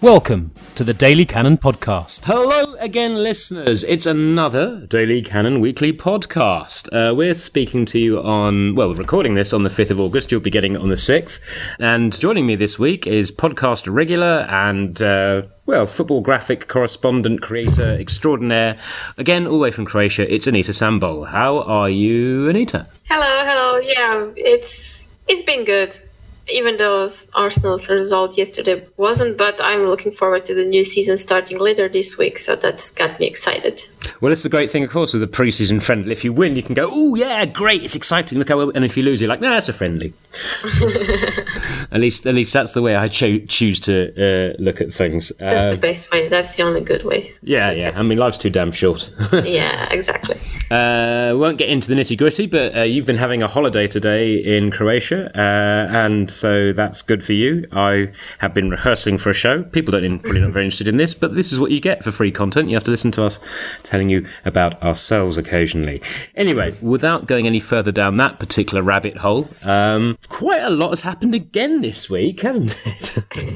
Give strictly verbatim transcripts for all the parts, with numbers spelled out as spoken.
Welcome to the Daily Cannon Podcast. Hello again, listeners. It's another Daily Cannon weekly podcast. Uh, we're speaking to you on, well, we're recording this on the fifth of August. You'll be getting it on the sixth. And joining me this week is podcast regular and, uh, well, football graphic correspondent, creator extraordinaire, again, all the way from Croatia, it's Anita Sambol. How are you, Anita? Hello, hello. Yeah, it's it's been good. Even though Arsenal's result yesterday wasn't, but I'm looking forward to the new season starting later this week, so that's got me excited. Well, it's the great thing, of course, of the pre-season friendly. If you win, you can go, oh, yeah, great, it's exciting, look how well... And if you lose, you're like, nah, it's a friendly. at least at least that's the way I cho- choose to uh, look at things. That's uh, the best way. That's the only good way. Yeah, yeah. I mean, life's too damn short. Yeah, exactly. Uh, won't get into the nitty-gritty, but uh, you've been having a holiday today in Croatia, uh, and so that's good for you. I have been rehearsing for a show. People don't probably not very interested in this, but this is what you get for free content. You have to listen to us telling you about ourselves occasionally. Anyway, without going any further down that particular rabbit hole, um, quite a lot has happened again this week, hasn't it?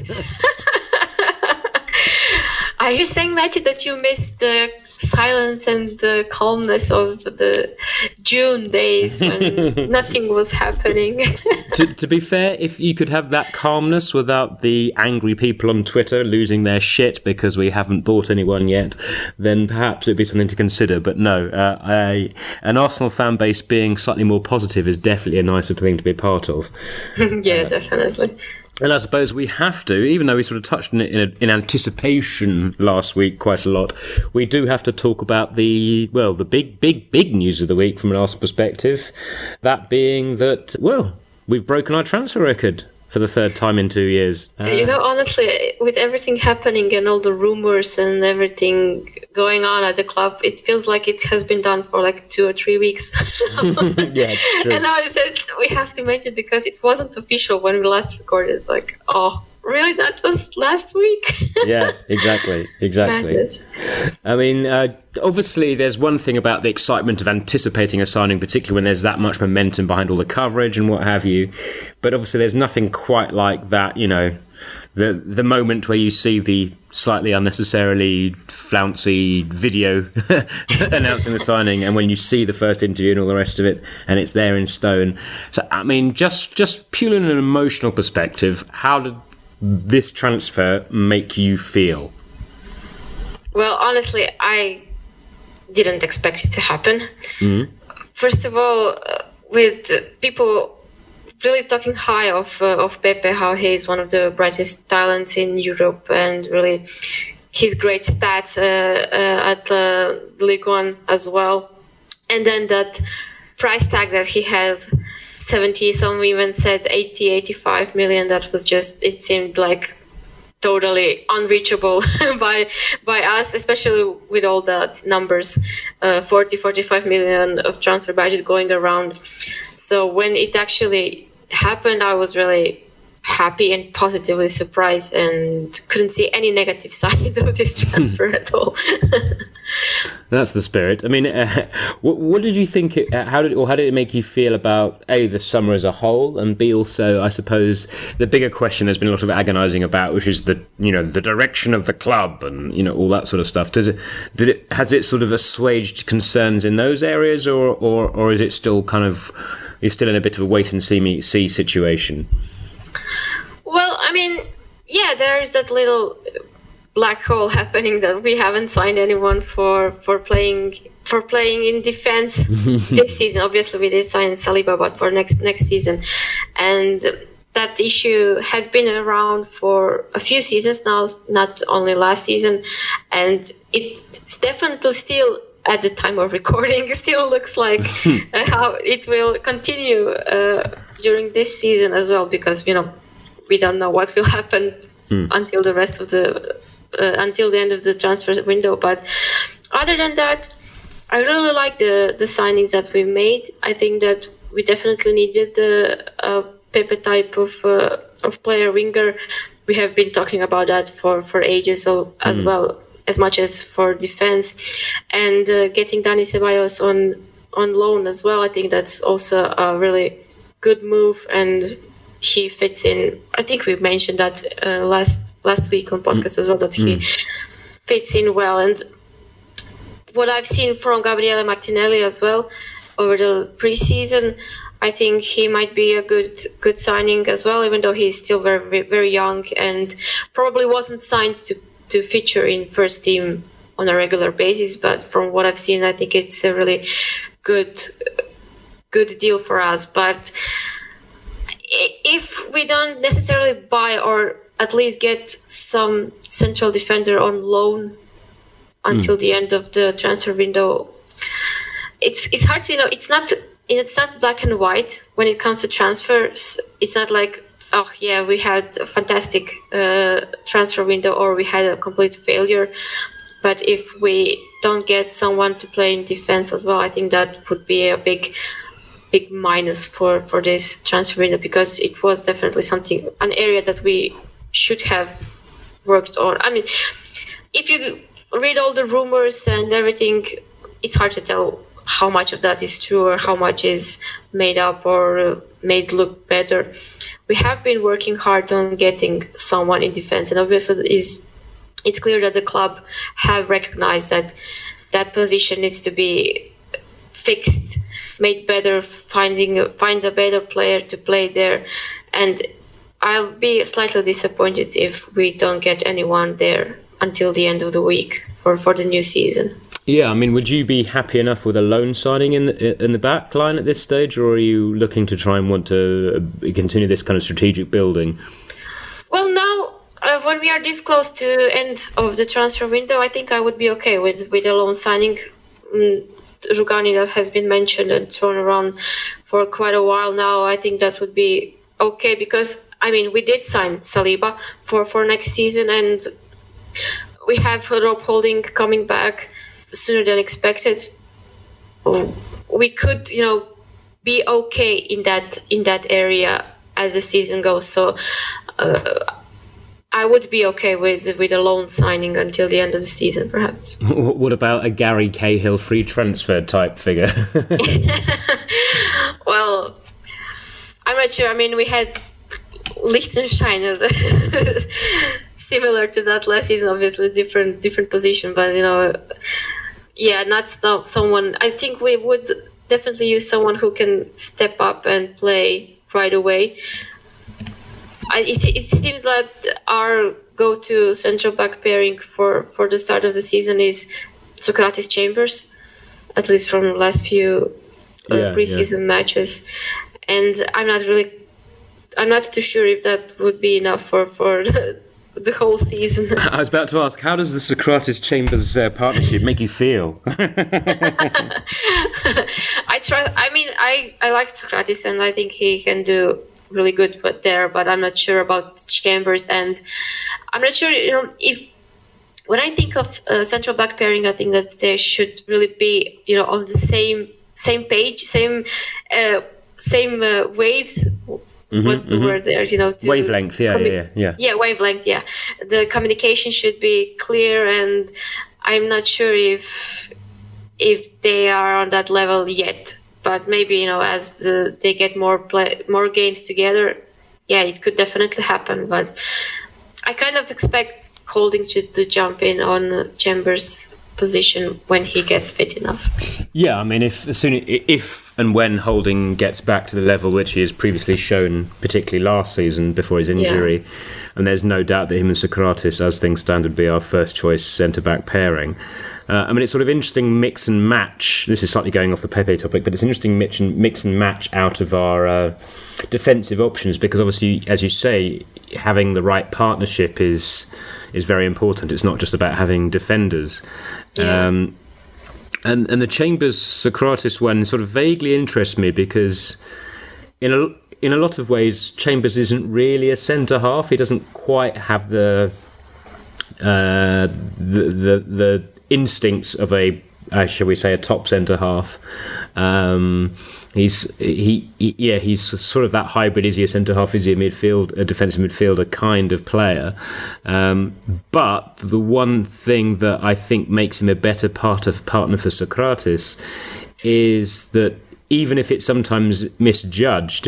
Are you saying, Matthew, that you missed the silence and the calmness of the June days when nothing was happening? to, to be fair, if you could have that calmness without the angry people on Twitter losing their shit because we haven't bought anyone yet, then perhaps it'd be something to consider. But no, uh, I, an Arsenal fan base being slightly more positive is definitely a nicer thing to be part of. Yeah, uh, definitely. And I suppose we have to, even though we sort of touched on it in, a, in anticipation last week quite a lot, we do have to talk about the, well, the big, big, big news of the week from an Arsenal perspective. That being that, well, we've broken our transfer record for the third time in two years. Uh, you know, honestly, with everything happening and all the rumors and everything going on at the club, it feels like it has been done for like two or three weeks. Yeah, it's true. And now I said we have to mention because it wasn't official when we last recorded. Like, oh, really? That was last week? Yeah, exactly, exactly. Madness. I mean, uh, obviously there's one thing about the excitement of anticipating a signing, particularly when there's that much momentum behind all the coverage and what have you. But obviously there's nothing quite like that, you know, the the moment where you see the slightly unnecessarily flouncy video announcing the signing, and when you see the first interview and all the rest of it, and it's there in stone. So, I mean, just, just purely in an emotional perspective, how did this transfer make you feel? Well, honestly, I didn't expect it to happen. Mm-hmm. First of all, uh, with people really talking high of uh, of Pepe, how he is one of the brightest talents in Europe, and really his great stats uh, uh, at uh, League One as well. And then that price tag that he had, seventy, some even said eighty, eighty-five million, that was just, it seemed like totally unreachable by by us, especially with all that numbers, uh, forty, forty-five million of transfer budget going around. So when it actually happened, I was really happy and positively surprised and couldn't see any negative side of this transfer at all. That's the spirit. I mean, uh, what, what did you think? It, uh, how did or how did it make you feel about A, the summer as a whole, and B, also, I suppose, the bigger question there's been a lot of agonising about, which is the you know the direction of the club and you know all that sort of stuff. Did it? Did it? Has it sort of assuaged concerns in those areas, or or or is it still kind of you're still in a bit of a wait and see me see situation? Well, I mean, yeah, there is that little black hole happening that we haven't signed anyone for for playing for playing in defense this season. Obviously, we did sign Saliba, but for next next season, and that issue has been around for a few seasons now, not only last season, and it's definitely still, at the time of recording, still looks like uh, how it will continue uh, during this season as well, because you know we don't know what will happen hmm. until the rest of the uh, until the end of the transfer window. But other than that, I really like the the signings that we made. I think that we definitely needed the uh, Pepe type of uh, of player winger. We have been talking about that for for ages, so as mm. well as much as for defense, and uh, getting Dani Ceballos on on loan as well. I think that's also a really good move, and he fits in. I think we mentioned that uh, last last week on podcast mm. as well, that he mm. fits in well. And what I've seen from Gabriele Martinelli as well over the preseason, I think he might be a good good signing as well, even though he's still very very young and probably wasn't signed to, to feature in first team on a regular basis. But from what I've seen, I think it's a really good good deal for us. But if we don't necessarily buy or at least get some central defender on loan until mm. the end of the transfer window, it's it's hard to, you know, it's not it's not black and white when it comes to transfers. It's not like, oh yeah, we had a fantastic uh, transfer window or we had a complete failure. But if we don't get someone to play in defense as well, I think that would be a big big minus for, for this transfer window, because it was definitely something, an area that we should have worked on. I mean, if you read all the rumors and everything, it's hard to tell how much of that is true or how much is made up or made look better. We have been working hard on getting someone in defense, and obviously it is, it's clear that the club have recognized that that position needs to be fixed, made better, finding find a better player to play there. And I'll be slightly disappointed if we don't get anyone there until the end of the week for, for the new season. Yeah, I mean, would you be happy enough with a loan signing in the, in the back line at this stage, or are you looking to try and want to continue this kind of strategic building? Well, now, uh, when we are this close to end of the transfer window, I think I would be okay with, with a loan signing. Um, Rugani, that has been mentioned and thrown around for quite a while now, I think that would be okay, because, I mean, we did sign Saliba for, for next season, and we have Rob Holding coming back sooner than expected. We could, you know, be okay in that in that area as the season goes. So uh, I would be okay with with a loan signing until the end of the season, perhaps. What about a Gary Cahill free transfer type figure? Well, I'm not sure. I mean, we had Liechtenstein similar to that last season, obviously different different position, but you know, yeah, not, not someone. I think we would definitely use someone who can step up and play right away. I, it, it seems that our go-to central back pairing for, for the start of the season is Socrates Chambers, at least from the last few uh, yeah, preseason yeah. matches, and I'm not really, I'm not too sure if that would be enough for for the, the whole season. I was about to ask, how does the Socrates Chambers uh, partnership make you feel? I try. I mean, I I like Socrates, and I think he can do really good but there, but I'm not sure about Chambers, and I'm not sure, you know, if when I think of uh, central back pairing, I think that they should really be, you know, on the same same page, same uh, same uh, waves. Mm-hmm, What's the mm-hmm. word there? You know, to wavelength. Yeah, commu- yeah, yeah, yeah. Wavelength. Yeah, the communication should be clear, and I'm not sure if if they are on that level yet. But maybe, you know, as the, they get more play, more games together, yeah, it could definitely happen. But I kind of expect Holding to, to jump in on Chambers' position when he gets fit enough. Yeah, I mean, if as soon if and when Holding gets back to the level which he has previously shown, particularly last season before his injury, yeah. and there's no doubt that him and Socrates, as things stand, would be our first choice centre back pairing. Uh, I mean, it's sort of interesting mix and match. This is slightly going off the Pepe topic, but it's an interesting mix and, mix and match out of our uh, defensive options, because obviously, as you say, having the right partnership is is very important. It's not just about having defenders. Yeah. Um, and, and the Chambers-Socrates one sort of vaguely interests me, because in a, in a lot of ways, Chambers isn't really a centre-half. He doesn't quite have the uh, the, the the instincts of a, uh, shall we say, a top centre half. Um, he's he, he yeah he's sort of that hybrid. Is he a centre half? Is he a midfield, a defensive midfielder kind of player? Um, but the one thing that I think makes him a better part of partner for Socrates is that even if it's sometimes misjudged,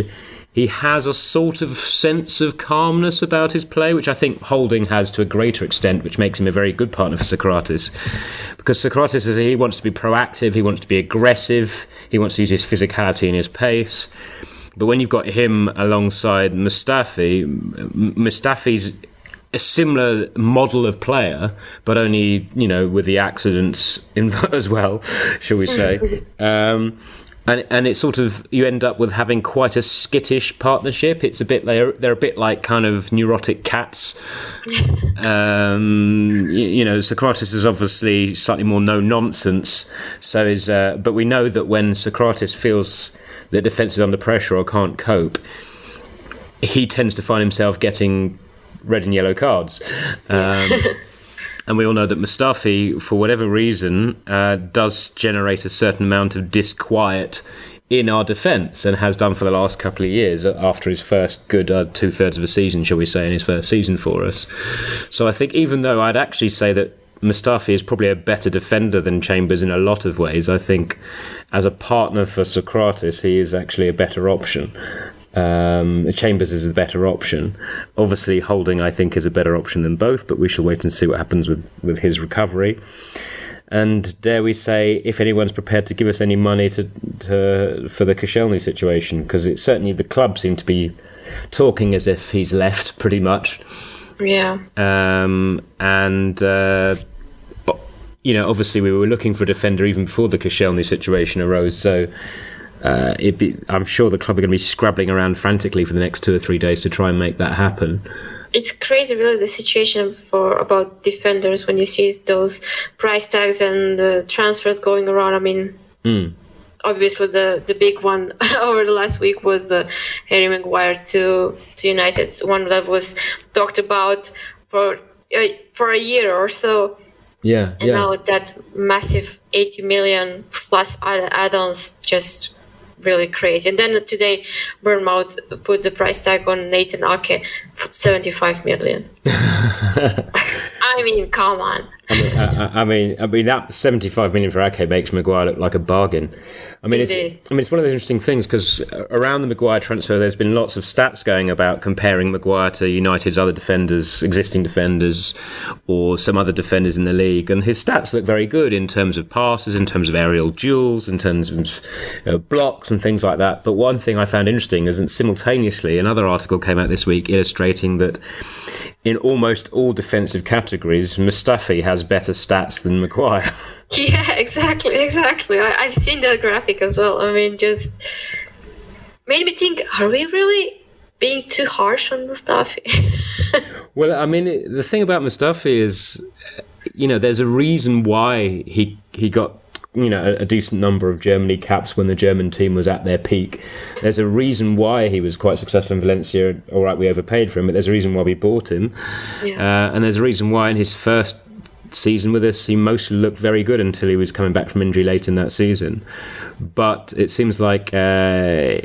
he has a sort of sense of calmness about his play, which I think Holding has to a greater extent, which makes him a very good partner for Socrates. Because Socrates, is, he wants to be proactive, he wants to be aggressive, he wants to use his physicality and his pace. But when you've got him alongside Mustafi, Mustafi's a similar model of player, but only, you know, with the accidents in as well, shall we say. Um, and and it's sort of, you end up with having quite a skittish partnership. It's a bit, they're, they're a bit like kind of neurotic cats. Um, you, you know, Socrates is obviously slightly more no-nonsense, so is, uh, but we know that when Socrates feels that defence is under pressure or can't cope, he tends to find himself getting red and yellow cards. Um, and we all know that Mustafi, for whatever reason, uh, does generate a certain amount of disquiet in our defence, and has done for the last couple of years after his first good uh, two-thirds of a season, shall we say, in his first season for us. So I think, even though I'd actually say that Mustafi is probably a better defender than Chambers in a lot of ways, I think as a partner for Socrates, he is actually a better option. Um, Chambers is a better option. Obviously, Holding, I think, is a better option than both, but we shall wait and see what happens with, with his recovery. And dare we say, if anyone's prepared to give us any money to, to for the Koscielny situation, because it certainly, the club seem to be talking as if he's left, pretty much. Yeah. Um, and, uh, you know, obviously we were looking for a defender even before the Koscielny situation arose, so uh, it'd be, I'm sure the club are going to be scrabbling around frantically for the next two or three days to try and make that happen. It's crazy, really, the situation for about defenders when you see those price tags and the transfers going around. I mean, mm. obviously the, the big one over the last week was the Harry Maguire to to United, one that was talked about for uh, for a year or so. Yeah, and yeah. now that massive eighty million plus add- add-ons, just really crazy. And then today, Bournemouth put the price tag on Nathan Ake for seventy-five million. I mean, come on. I mean, I, I mean, I mean that seventy-five million for Ake makes Maguire look like a bargain. I mean, it's, I mean, it's one of those interesting things because around the Maguire transfer, there's been lots of stats going about comparing Maguire to United's other defenders, existing defenders, or some other defenders in the league, and his stats look very good in terms of passes, in terms of aerial duels, in terms of uh, blocks and things like that. But one thing I found interesting is that simultaneously, another article came out this week illustrating that in almost all defensive categories, Mustafi has better stats than Maguire. Yeah, exactly, exactly. I, I've seen that graphic as well. I mean, just made me think, are we really being too harsh on Mustafi? Well, I mean, it, the thing about Mustafi is, you know, there's a reason why he he got, you know, a, a decent number of Germany caps when the German team was at their peak. There's a reason why he was quite successful in Valencia. All right, we overpaid for him, but there's a reason why we bought him. Yeah. Uh, and there's a reason why in his first season with us, he mostly looked very good until he was coming back from injury late in that season. But it seems like uh,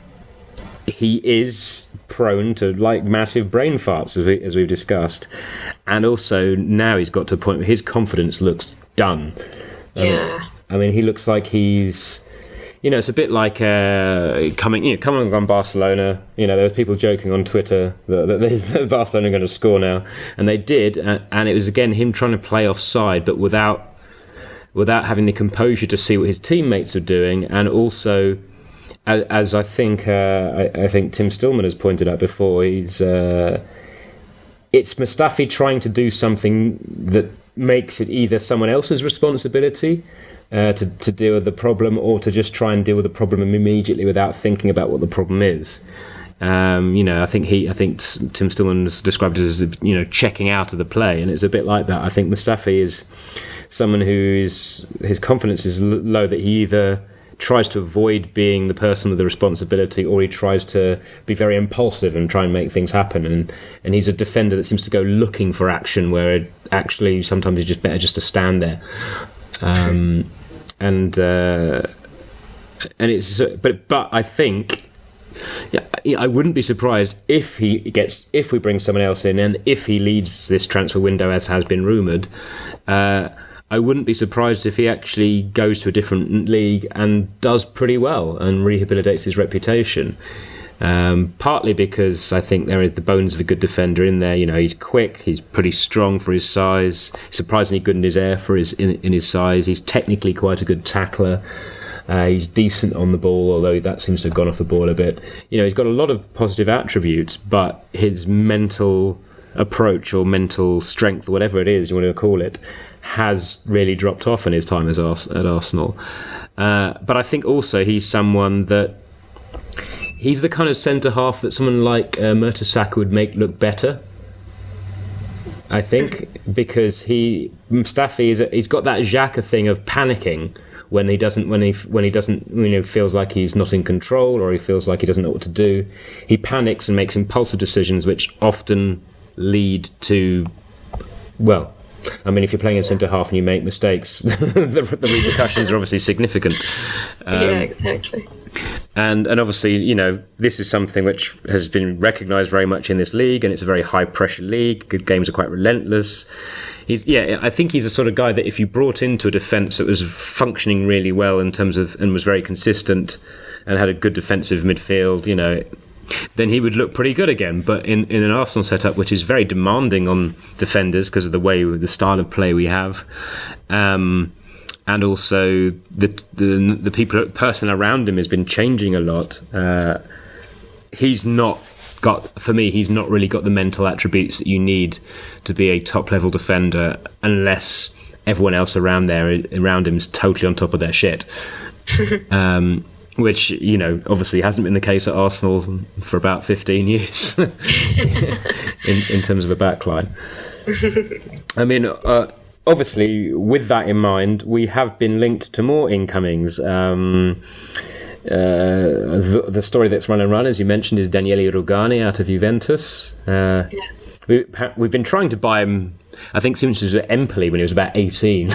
he is prone to like massive brain farts, as, we, as we've discussed. And also now he's got to a point where his confidence looks done. Yeah. Um, I mean, he looks like he's, you know, it's a bit like uh, coming, you know, coming on Barcelona. You know, there was people joking on Twitter that, that, that Barcelona are going to score now, and they did. Uh, and it was again him trying to play offside, but without without having the composure to see what his teammates are doing, and also, as, as I think uh, I, I think Tim Stillman has pointed out before, he's uh, it's Mustafi trying to do something that makes it either someone else's responsibility uh, to, to deal with the problem, or to just try and deal with the problem immediately without thinking about what the problem is. Um, you know, I think he, I think Tim Stillman's described it as, you know, checking out of the play, and it's a bit like that. I think Mustafi is someone who is, his confidence is low, that he either tries to avoid being the person with the responsibility, or he tries to be very impulsive and try and make things happen. And, and he's a defender that seems to go looking for action, where it actually sometimes it's just better just to stand there. Um, and uh, and it's but but I think yeah, I wouldn't be surprised if he gets if we bring someone else in, and if he leads this transfer window as has been rumoured. Uh, I wouldn't be surprised if he actually goes to a different league and does pretty well and rehabilitates his reputation. Um, partly because I think there are the bones of a good defender in there. You know, he's quick, he's pretty strong for his size, surprisingly good in his air for his in, in his size. He's technically quite a good tackler. Uh, he's decent on the ball, although that seems to have gone off the ball a bit. You know, he's got a lot of positive attributes, but his mental approach or mental strength, whatever it is you want to call it, has really dropped off in his time as Ars- at Arsenal. Uh, but I think also he's someone that he's the kind of centre half that someone like uh, Mertesacker would make look better. I think because he Mustafi is a, he's got that Xhaka thing of panicking when he doesn't when he when he doesn't you know feels like he's not in control or he feels like he doesn't know what to do. He panics and makes impulsive decisions, which often lead to well. I mean, if you're playing in centre half and you make mistakes, the, the repercussions are obviously significant. Um, yeah, exactly. And and obviously, you know, this is something which has been recognised very much in this league, and it's a very high pressure league. Good games are quite relentless. He's yeah, I think he's the sort of guy that if you brought into a defence that was functioning really well in terms of and was very consistent and had a good defensive midfield, you know, then he would look pretty good again. But in, in an Arsenal setup which is very demanding on defenders because of the way, the style of play we have, um, and also the the the people, person around him has been changing a lot. Uh, he's not got, for me, he's not really got the mental attributes that you need to be a top level defender unless everyone else around there around him is totally on top of their shit. um, Which, you know, obviously hasn't been the case at Arsenal for about fifteen years in, in terms of a backline. I mean, uh, obviously, with that in mind, we have been linked to more incomings. Um, uh, the, the story that's run and run, as you mentioned, is Daniele Rugani out of Juventus. Uh, yeah. we, we've been trying to buy him, I think, since he was at Empoli when he was about eighteen.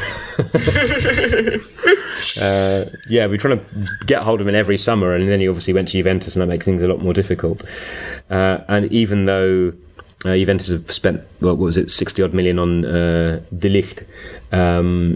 Uh, yeah, we're trying to get hold of him every summer, and then he obviously went to Juventus, and that makes things a lot more difficult. Uh, and even though uh, Juventus have spent, well, what was it, sixty odd million on uh, De Ligt, um,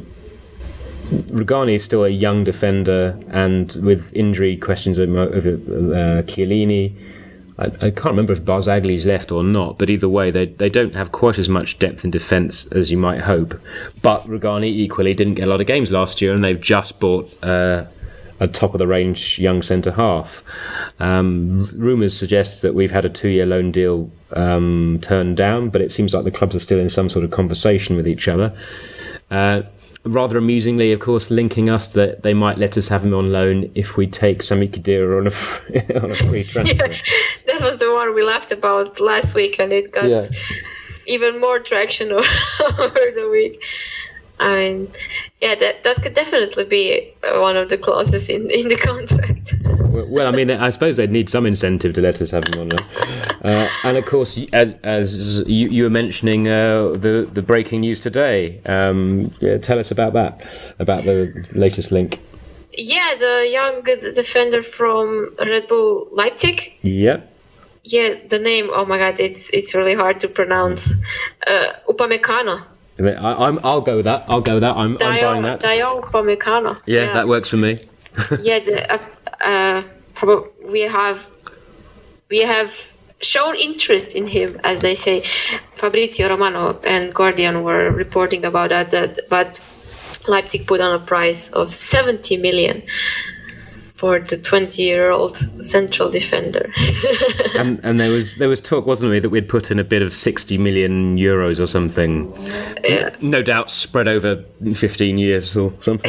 Rugani is still a young defender, and with injury questions over uh, Chiellini, I, I can't remember if Barzagli's left or not, but either way, they they don't have quite as much depth in defence as you might hope. But Rugani equally didn't get a lot of games last year, and they've just bought uh, a top-of-the-range young centre-half. Um, rumours suggest that we've had a two-year loan deal um, turned down, but it seems like the clubs are still in some sort of conversation with each other. Uh, Rather amusingly, of course, linking us that they might let us have him on loan if we take Sami Khedira on a free, on a free transfer. Yeah, that was the one we laughed about last week, and it got yeah. even more traction over the week. I mean, yeah, that that could definitely be one of the clauses in, in the contract. Well, well, I mean, I suppose they'd need some incentive to let us have him on loan. Uh, and of course, as, as you, you were mentioning uh, the the breaking news today, um, yeah, tell us about that, about the latest link. Yeah, the young defender from Red Bull Leipzig. Yeah. Yeah, the name. Oh my God, it's it's really hard to pronounce. Uh, Upamecano. I, I'm. I'll go with that. I'll go with that. I'm. Dayo, I'm buying that. Dayo Upamecano. Yeah, yeah, that works for me. yeah, the, uh, uh, probably we have we have shown interest in him, as they say. Fabrizio Romano and Guardian were reporting about that. That but Leipzig put on a price of seventy million for the twenty-year-old central defender. and and there was there was talk, wasn't there, that we'd put in a bid of sixty million euros or something. Yeah. No doubt spread over fifteen years or something.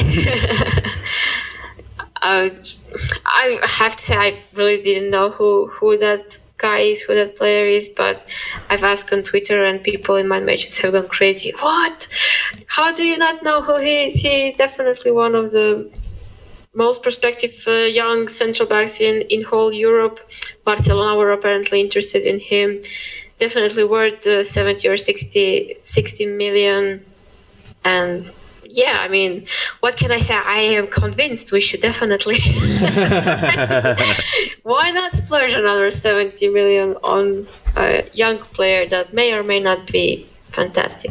uh, I have to say I really didn't know who, who that guy is, who that player is, but I've asked on Twitter and people in my matches have gone crazy. What? How do you not know who he is? He is definitely one of the most prospective uh, young central backs in, in whole Europe. Barcelona were apparently interested in him. Definitely worth uh, seventy or sixty, sixty million. And yeah, I mean, what can I say? I am convinced we should definitely. Why not splurge another seventy million on a young player that may or may not be fantastic.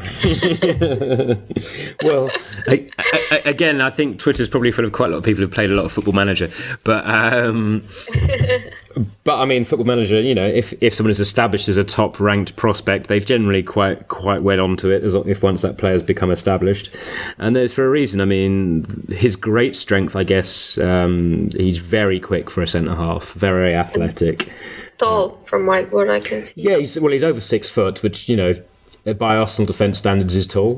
Well, I, I, again, I think Twitter's probably full of quite a lot of people who've played a lot of Football Manager, but um, but I mean, Football Manager, you know, if, if someone is established as a top ranked prospect, they've generally quite quite well onto it. As if once that player's become established, and there's for a reason. I mean, his great strength, I guess, um, he's very quick for a centre half, very athletic, tall from my, what I can see. Yeah, he's well, he's over six foot, which, you know, by Arsenal defence standards is tall.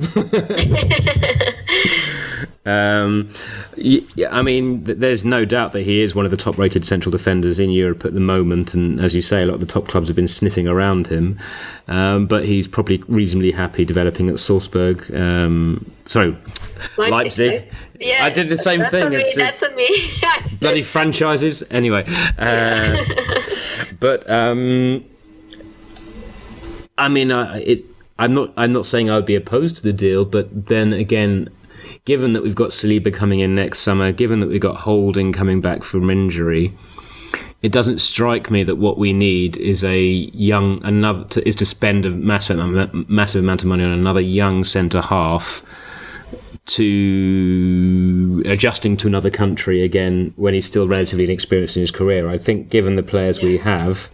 um, yeah, I mean, there's no doubt that he is one of the top-rated central defenders in Europe at the moment, and as you say, a lot of the top clubs have been sniffing around him. Um, but he's probably reasonably happy developing at Salzburg. Um, sorry, Leipzig. Leipzig. Yeah, I did the same that's thing. On me, it's, that's on me. Bloody franchises. Anyway, uh, but um, I mean, uh, it. I'm not. I'm not saying I would be opposed to the deal, but then again, given that we've got Saliba coming in next summer, given that we've got Holding coming back from injury, it doesn't strike me that what we need is a young another to, is to spend a massive massive amount of money on another young centre half to adjusting to another country again when he's still relatively inexperienced in his career. I think, given the players we have,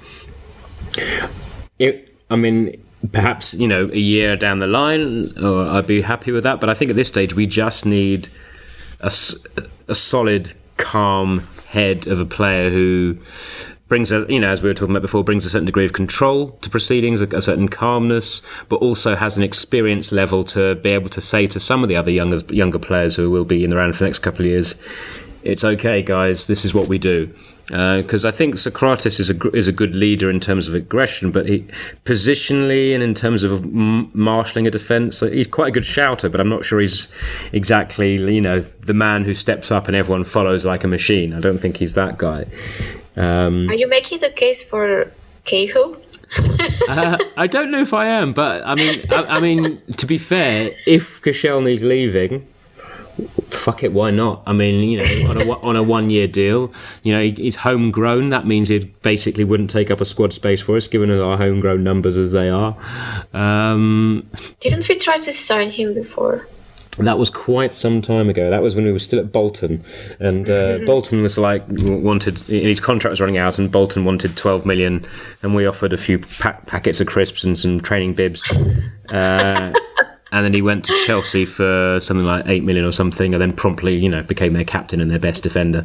it. I mean. Perhaps, you know, a year down the line, or I'd be happy with that. But I think at this stage, we just need a, a solid, calm head of a player who brings, a, you know, as we were talking about before, brings a certain degree of control to proceedings, a, a certain calmness, but also has an experience level to be able to say to some of the other younger younger players who will be in the round for the next couple of years, it's okay, guys, this is what we do. Because uh, I think Socrates is a is a good leader in terms of aggression, but he positionally and in terms of m- marshalling a defence, he's quite a good shouter. But I'm not sure he's exactly, you know, the man who steps up and everyone follows like a machine. I don't think he's that guy. Um, Are you making the case for Cahill? uh, I don't know if I am, but I mean, I, I mean, to be fair, if Koscielny's leaving. Fuck it, why not? I mean, you know, on a on a one year deal, you know, he, he's homegrown. That means he basically wouldn't take up a squad space for us, given our homegrown numbers as they are. Um, Didn't we try to sign him before? That was quite some time ago. That was when we were still at Bolton, and uh, Bolton was like wanted his contract was running out, and Bolton wanted twelve million, and we offered a few pa- packets of crisps and some training bibs. Uh, And then he went to Chelsea for something like eight million or something, and then promptly, you know, became their captain and their best defender.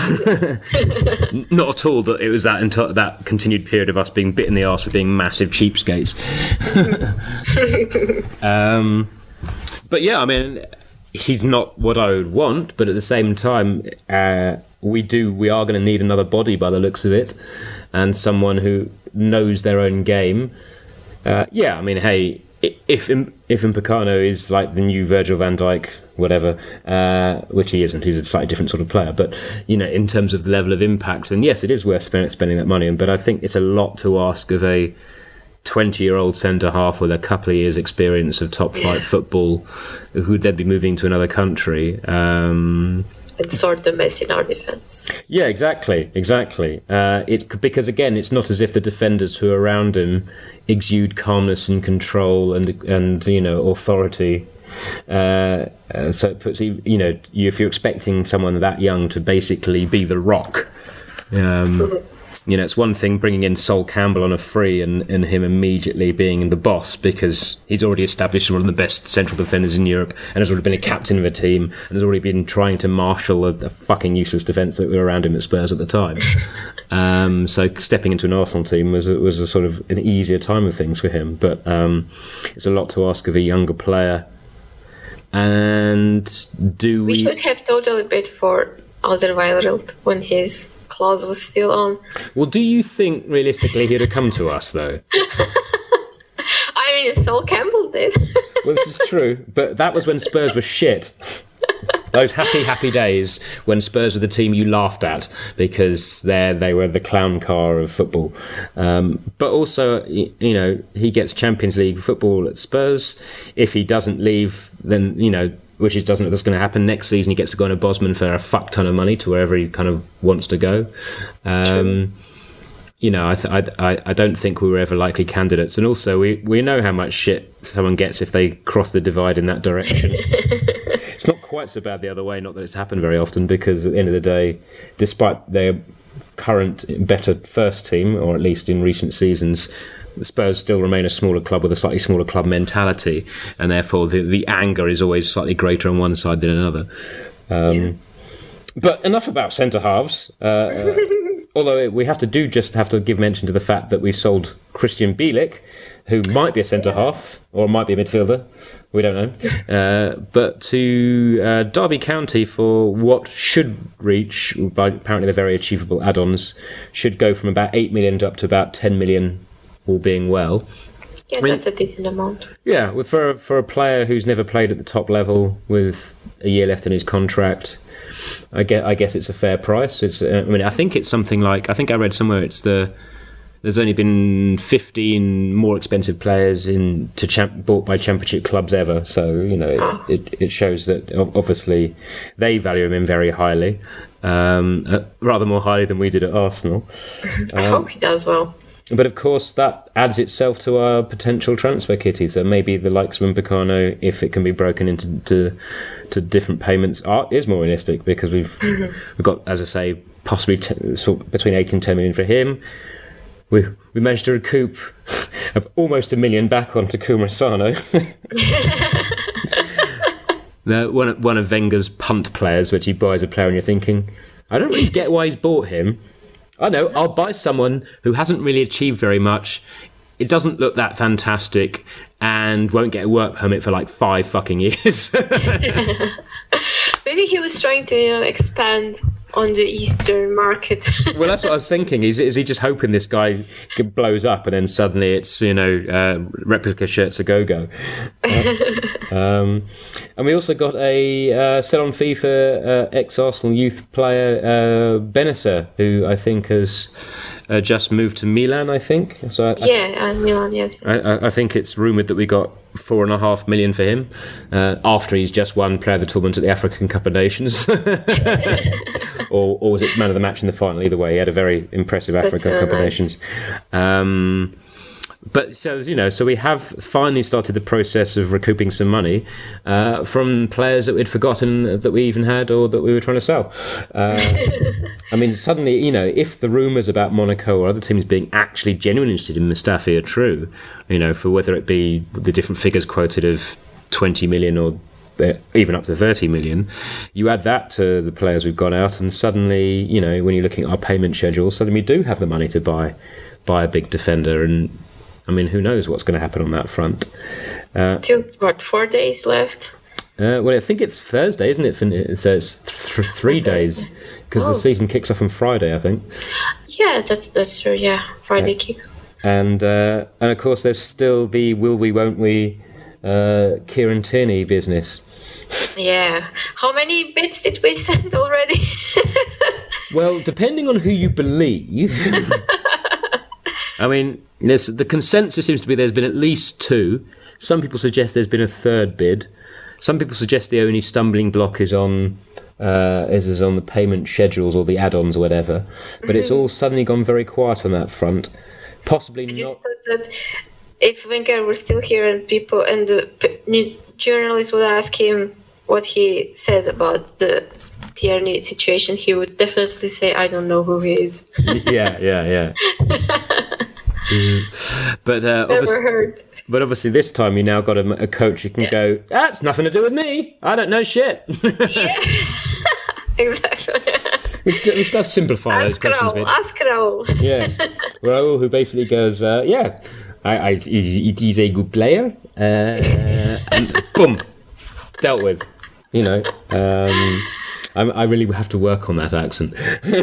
Not at all that it was that enti- that continued period of us being bit in the arse for being massive cheapskates. um, but yeah, I mean, he's not what I would want, but at the same time, uh, we do we are going to need another body by the looks of it, and someone who knows their own game. Uh, yeah, I mean, hey. If if Upamecano is like the new Virgil van Dijk, whatever, uh, which he isn't, he's a slightly different sort of player. But you know, in terms of the level of impact, then yes, it is worth spend, spending that money on. But I think it's a lot to ask of a twenty-year-old centre half with a couple of years' experience of top-flight yeah. football, who'd then be moving to another country. Um, and sort the mess in our defence. Yeah, exactly, exactly. Uh, it because again, it's not as if the defenders who are around him exude calmness and control and and you know authority. Uh, uh, so it puts you know you, if you're expecting someone that young to basically be the Rock. Um, You know, it's one thing bringing in Sol Campbell on a free and, and him immediately being the boss because he's already established one of the best central defenders in Europe and has already been a captain of a team and has already been trying to marshal a, a fucking useless defence that were around him at Spurs at the time. um, so stepping into an Arsenal team was a, was a sort of an easier time of things for him. But um, it's a lot to ask of a younger player. And do we... We should have totally bid for Alderweireld when his... clause was still on. Well, do you think realistically he'd have come to us though? I mean, Sol Campbell did. Well, this is true, but that was when Spurs were shit. Those happy, happy days when Spurs were the team you laughed at because they they were the clown car of football. Um, but also, you know, he gets Champions League football at Spurs. If he doesn't leave, then, you know, which is doesn't that's going to happen next season. He gets to go on a Bosman for a fuck ton of money to wherever he kind of wants to go. Um, you know, I, th- I I don't think we were ever likely candidates, and also we, we know how much shit someone gets if they cross the divide in that direction. It's not quite so bad the other way. Not that it's happened very often, because at the end of the day, despite their current better first team, or at least in recent seasons, the Spurs still remain a smaller club with a slightly smaller club mentality, and therefore the, the anger is always slightly greater on one side than another. Um, yeah. But enough about centre halves. Uh, although we have to do just have to give mention to the fact that we sold Christian Bielik, who might be a centre half or might be a midfielder. We don't know. Uh, but to uh, Derby County for what should reach, by apparently the very achievable add-ons, should go from about eight million to up to about ten million, all being well. Yeah, I mean, that's a decent amount. Yeah, for for a player who's never played at the top level with a year left in his contract, I guess, I guess it's a fair price. It's uh, I mean, I think it's something like, I think I read somewhere it's the there's only been fifteen more expensive players in to champ, bought by Championship clubs ever. So you know, oh. it, it it shows that obviously they value him very highly, um, uh, rather more highly than we did at Arsenal. I um, hope he does well. But of course, that adds itself to our potential transfer kitty. So maybe the likes of Mbakano, if it can be broken into to, to different payments, are, is more realistic, because we've mm-hmm. we've got, as I say, possibly t- sort of between eight and ten million for him. We we managed to recoup almost a million back on Takuma Asano. Now, one of, one of Wenger's punt players, which he buys a player, and you're thinking, I don't really get why he's bought him. I know, I'll buy someone who hasn't really achieved very much, it doesn't look that fantastic, and won't get a work permit for like five fucking years. Maybe he was trying to, you know, expand on the Eastern market. Well, that's what I was thinking. Is, is he just hoping this guy blows up and then suddenly it's, you know, uh, replica shirts a go-go? Uh, um, and we also got a uh, sell-on fee for uh, ex-Arsenal youth player uh, Benessa, who I think has uh, just moved to Milan, I think. So I, yeah, uh, Milan, yes. yes. I, I think it's rumoured that we got four and a half million for him uh, after he's just won Player of the Tournament at the African Cup of Nations. or, or was it Man of the Match in the final? Either way, he had a very impressive African really Cup nice. of Nations. Um, but so you know, so we have finally started the process of recouping some money uh, from players that we'd forgotten that we even had or that we were trying to sell. Uh, I mean, suddenly, you know, if the rumours about Monaco or other teams being actually genuinely interested in Mustafi are true, you know, for whether it be the different figures quoted of twenty million or even up to thirty million, you add that to the players we've gone out, and suddenly, you know, when you're looking at our payment schedule, suddenly we do have the money to buy buy a big defender. And I mean, who knows what's going to happen on that front? Uh, Still, what, four days left? Uh, well, I think it's Thursday, isn't it? So it's th- three days, because oh. the season kicks off on Friday, I think. Yeah, that's that's true. Yeah, Friday uh, kick. And uh, and of course, there's still the will we, won't we, uh, Kieran Tierney business. Yeah. How many bids did we send already? Well, depending on who you believe. I mean, there's, the consensus seems to be there's been at least two. Some people suggest there's been a third bid. Some people suggest the only stumbling block is on uh, is, is on the payment schedules or the add-ons or whatever. But mm-hmm. it's all suddenly gone very quiet on that front. Possibly I not. That if Wenger were still here and people and the journalists would ask him what he says about the Tierney situation, he would definitely say, "I don't know who he is." yeah, yeah, yeah. mm. But uh, never heard. But obviously, this time you now got a, a coach who can yeah. go, that's nothing to do with me. I don't know shit. Yeah, exactly. Which, which does simplify ask those questions Raul, a bit. Ask Raul. Yeah, Raul, who basically goes, uh, yeah, I, I, he, he's a good player. Uh, and boom, dealt with. You know, um, I, I really have to work on that accent.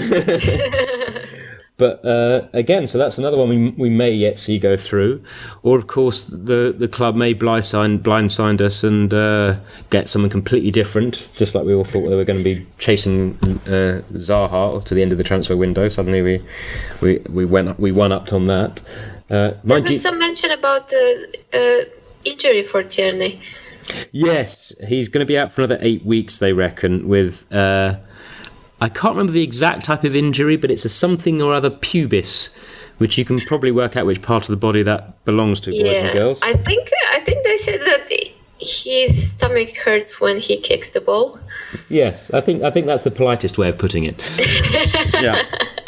But uh, again, so that's another one we we may yet see go through, or of course the the club may blindside blindside us and uh, get someone completely different, just like we all thought they were going to be chasing uh, Zaha to the end of the transfer window. Suddenly we we we went we one upped on that. Uh, there was you, some mention about the uh, injury for Tierney. Yes, he's going to be out for another eight weeks, they reckon, with. Uh, I can't remember the exact type of injury, but it's a something or other pubis, which you can probably work out which part of the body that belongs to, boys Yeah, and girls. I think I think they said that his stomach hurts when he kicks the ball. Yes, I think I think that's the politest way of putting it. Yeah.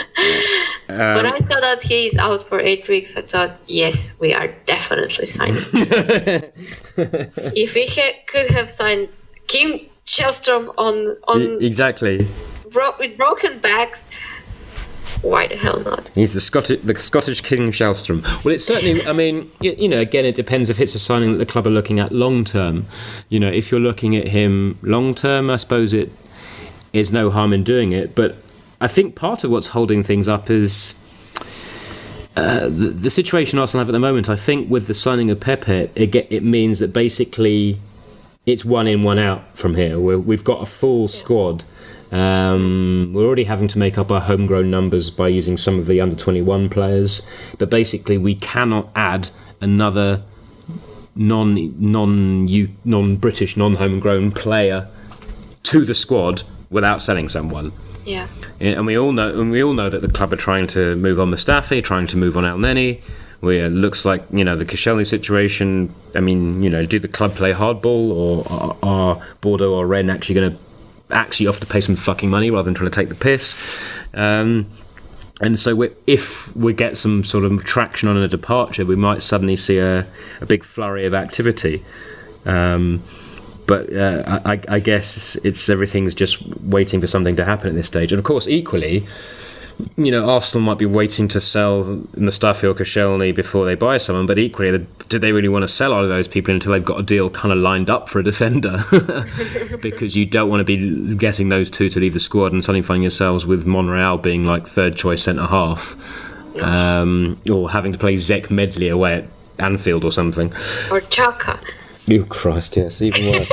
Um, When I saw that he is out for eight weeks, I thought, yes, we are definitely signing. If we ha- could have signed Kim Källström on on exactly. bro- with broken backs, why the hell not? He's the Scottish, the Scottish King Källström. Well, it's certainly. I mean, you, you know, again, it depends if it's a signing that the club are looking at long term. You know, if you're looking at him long term, I suppose it is no harm in doing it. But I think part of what's holding things up is uh, the, the situation Arsenal have at the moment. I think with the signing of Pepe, it get, it means that basically it's one in, one out from here. We're, we've got a full squad. Um, we're already having to make up our homegrown numbers by using some of the under twenty-one players, but basically we cannot add another non non non British non homegrown player to the squad without selling someone. Yeah. And we all know, and we all know that the club are trying to move on Mustafi, trying to move on Elneny. We it looks like, you know, the Koscielny situation. I mean, you know, do the club play hardball, or are, are Bordeaux or Rennes actually going to actually offer to pay some fucking money rather than trying to take the piss? Um, and so we, if we get some sort of traction on a departure, we might suddenly see a, a big flurry of activity. Um, but uh, I, I guess it's everything's just waiting for something to happen at this stage. And of course, equally, you know, Arsenal might be waiting to sell Mustafi or Koscielny before they buy someone, but equally, do they really want to sell all of those people until they've got a deal kind of lined up for a defender? Because you don't want to be getting those two to leave the squad and suddenly find yourselves with Monreal being like third choice centre half, um, or having to play Zek Medley away at Anfield or something. Or Xhaka. Oh Christ, yes, even worse.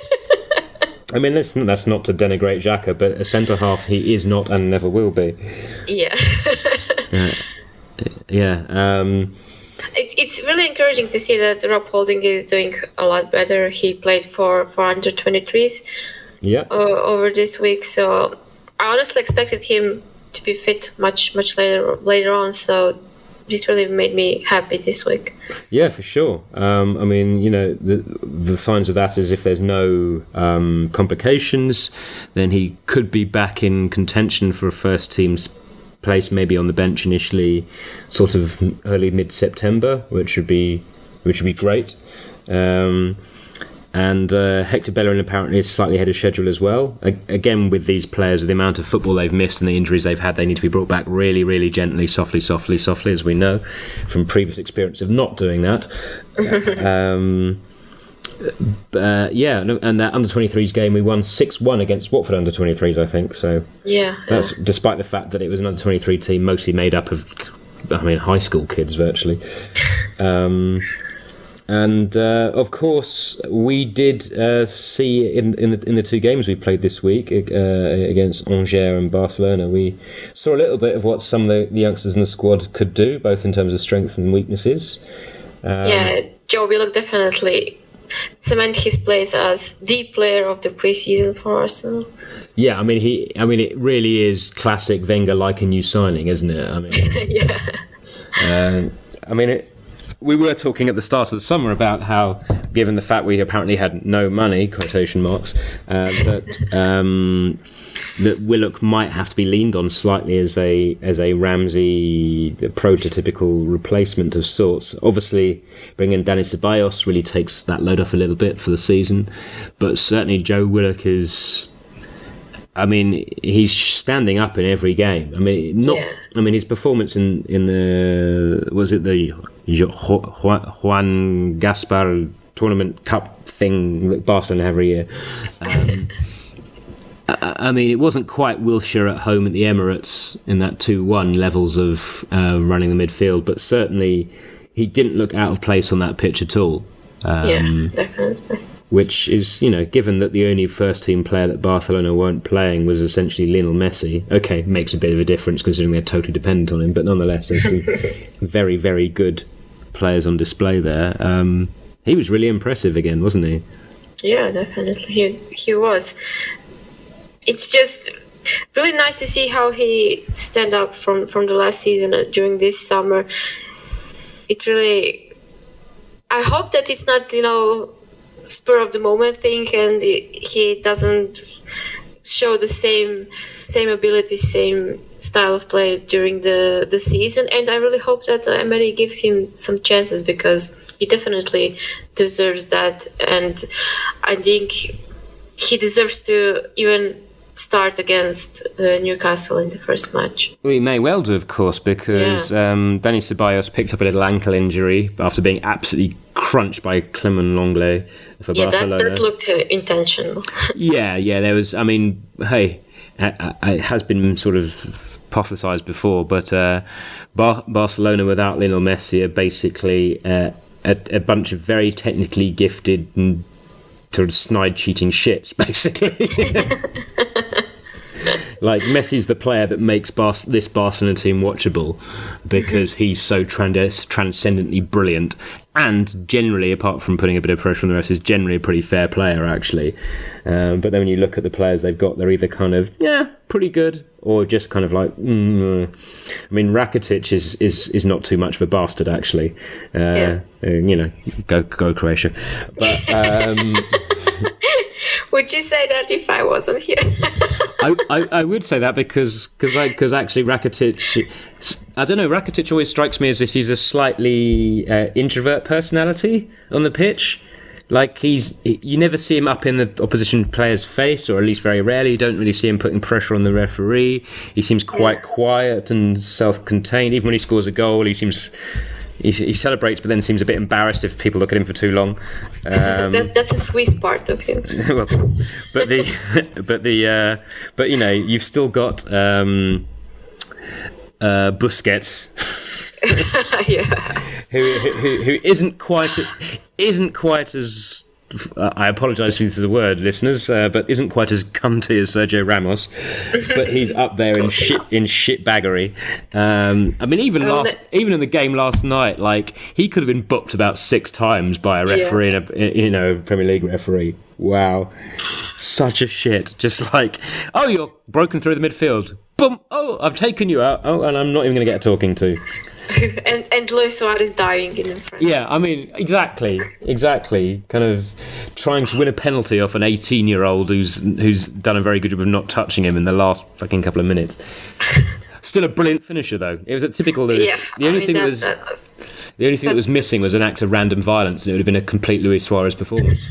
I mean, that's, that's not to denigrate Xhaka, but a centre-half he is not and never will be. Yeah. uh, yeah. Um, it's it's really encouraging to see that Rob Holding is doing a lot better. He played for, for under twenty-threes yeah. uh, over this week, so I honestly expected him to be fit much, much later later on, so this really made me happy this week. Yeah, for sure. Um, I mean, you know, the the signs of that is if there's no um, complications, then he could be back in contention for a first team's place, maybe on the bench initially, sort of early mid-September, which would be which would be great. Um, and uh, Hector Bellerin apparently is slightly ahead of schedule as well. A- again, with these players, with the amount of football they've missed and the injuries they've had, they need to be brought back really, really gently, softly, softly, softly, as we know from previous experience of not doing that. um, uh, yeah, and that under twenty-threes game, we won six one against Watford under twenty-threes, I think. So yeah, that's yeah. despite the fact that it was an under twenty-three team mostly made up of, I mean, high school kids virtually. Um, And uh, of course, we did uh, see in in the, in the two games we played this week uh, against Angers and Barcelona, we saw a little bit of what some of the, the youngsters in the squad could do, both in terms of strengths and weaknesses. Um, yeah, Joe Willock definitely cement his place as the player of the preseason for Arsenal. Yeah, I mean he. I mean it really is classic Wenger like a new signing, isn't it? I mean, yeah. Uh, I mean it. We were talking at the start of the summer about how, given the fact we apparently had no money, quotation marks, uh, that um, that Willock might have to be leaned on slightly as a as a Ramsey prototypical replacement of sorts. Obviously, bringing in Dani Ceballos really takes that load off a little bit for the season, but certainly Joe Willock is. I mean, he's standing up in every game. I mean, not. Yeah. I mean, his performance in in the was it the Juan Gaspar Tournament Cup thing that Barcelona every year. Um, I, I mean, it wasn't quite Wilshere at home at the Emirates in that two one levels of uh, running the midfield, but certainly he didn't look out of place on that pitch at all. Um, yeah, definitely. Which is, you know, given that the only first-team player that Barcelona weren't playing was essentially Lionel Messi, okay, makes a bit of a difference considering they're totally dependent on him, but nonetheless, there's some very, very good players on display there. Um, he was really impressive again, wasn't he? Yeah, definitely. He, he was. It's just, really nice to see how he stand up from, from the last season during this summer. It really, I hope that it's not, you know, spur of the moment thing, and he doesn't show the same same ability, same style of play during the, the season. And I really hope that Emery gives him some chances, because he definitely deserves that. And I think he deserves to even start against uh, Newcastle in the first match. Well, he may well do, of course, because yeah. um, Dani Ceballos picked up a little ankle injury after being absolutely crunched by Clement Lenglet for yeah, Barcelona. That, that looked uh, intentional. yeah, yeah, there was, I mean, hey, it has been sort of prophesised before, but uh, Bar- Barcelona without Lionel Messi are basically uh, a, a bunch of very technically gifted and sort of snide cheating shits, basically. Like, Messi's the player that makes Bar- this Barcelona team watchable, because he's so trans- transcendently brilliant, and generally, apart from putting a bit of pressure on the rest, is generally a pretty fair player, actually. Um, but then when you look at the players they've got, they're either kind of, yeah, pretty good, or just kind of like, mm. I mean, Rakitic is, is, is not too much of a bastard, actually. Uh, yeah. uh, you know, go go Croatia. But... Um, would you say that if I wasn't here? I, I, I would say that because cause I, cause actually Rakitic, I don't know, Rakitic always strikes me as if he's a slightly uh, introvert personality on the pitch. Like, he's, you never see him up in the opposition player's face, or at least very rarely. You don't really see him putting pressure on the referee. He seems quite quiet and self-contained. Even when he scores a goal, he seems... He, he celebrates, but then seems a bit embarrassed if people look at him for too long. Um, that, that's a Swiss part of him. well, but the, but the, uh, but you know, you've still got um, uh, Busquets, yeah, who, who who isn't quite isn't quite as. Uh, I apologise if this is a word, listeners, uh, but isn't quite as cunty as Sergio Ramos. But he's up there in shit in shit baggery. Um, I mean, even oh, last, even in the game last night, like, he could have been booked about six times by a referee, yeah. in a, you know, Premier League referee. Wow, such a shit. Just like, oh, you're broken through the midfield. Boom. Oh, I've taken you out. Oh, and I'm not even going to get a talking to. and and Luis Suarez diving in front. Yeah, I mean, exactly, exactly. Kind of trying to win a penalty off an eighteen-year-old who's who's done a very good job of not touching him in the last fucking couple of minutes. Still a brilliant finisher, though. It was a typical. That was, yeah, the only I mean, thing that, that was, that was the only thing that was missing was an act of random violence, and it would have been a complete Luis Suarez performance.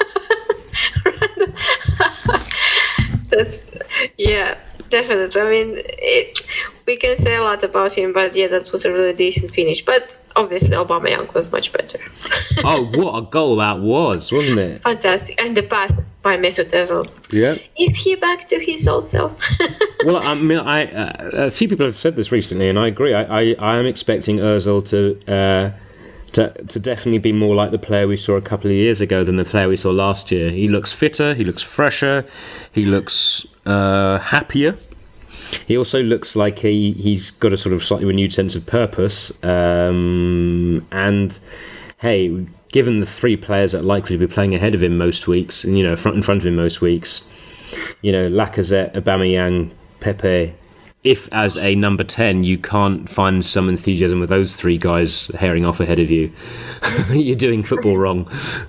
That's yeah. Definitely. I mean, it, we can say a lot about him, but yeah, that was a really decent finish. But obviously, Aubameyang was much better. Oh, what a goal that was, wasn't it? Fantastic. And the pass by Mesut Özil. Yeah. Is he back to his old self? Well, I mean, I uh, a few people have said this recently, and I agree. I, I, I am expecting Özil to... Uh, To, to definitely be more like the player we saw a couple of years ago than the player we saw last year. He looks fitter, he looks fresher, he looks uh, happier. He also looks like he, he's got a sort of slightly renewed sense of purpose. Um, and, hey, given the three players that are likely to be playing ahead of him most weeks, and, you know, front in front of him most weeks, you know, Lacazette, Aubameyang, Pepe... If, as a number ten, you can't find some enthusiasm with those three guys herring off ahead of you, you're doing football wrong.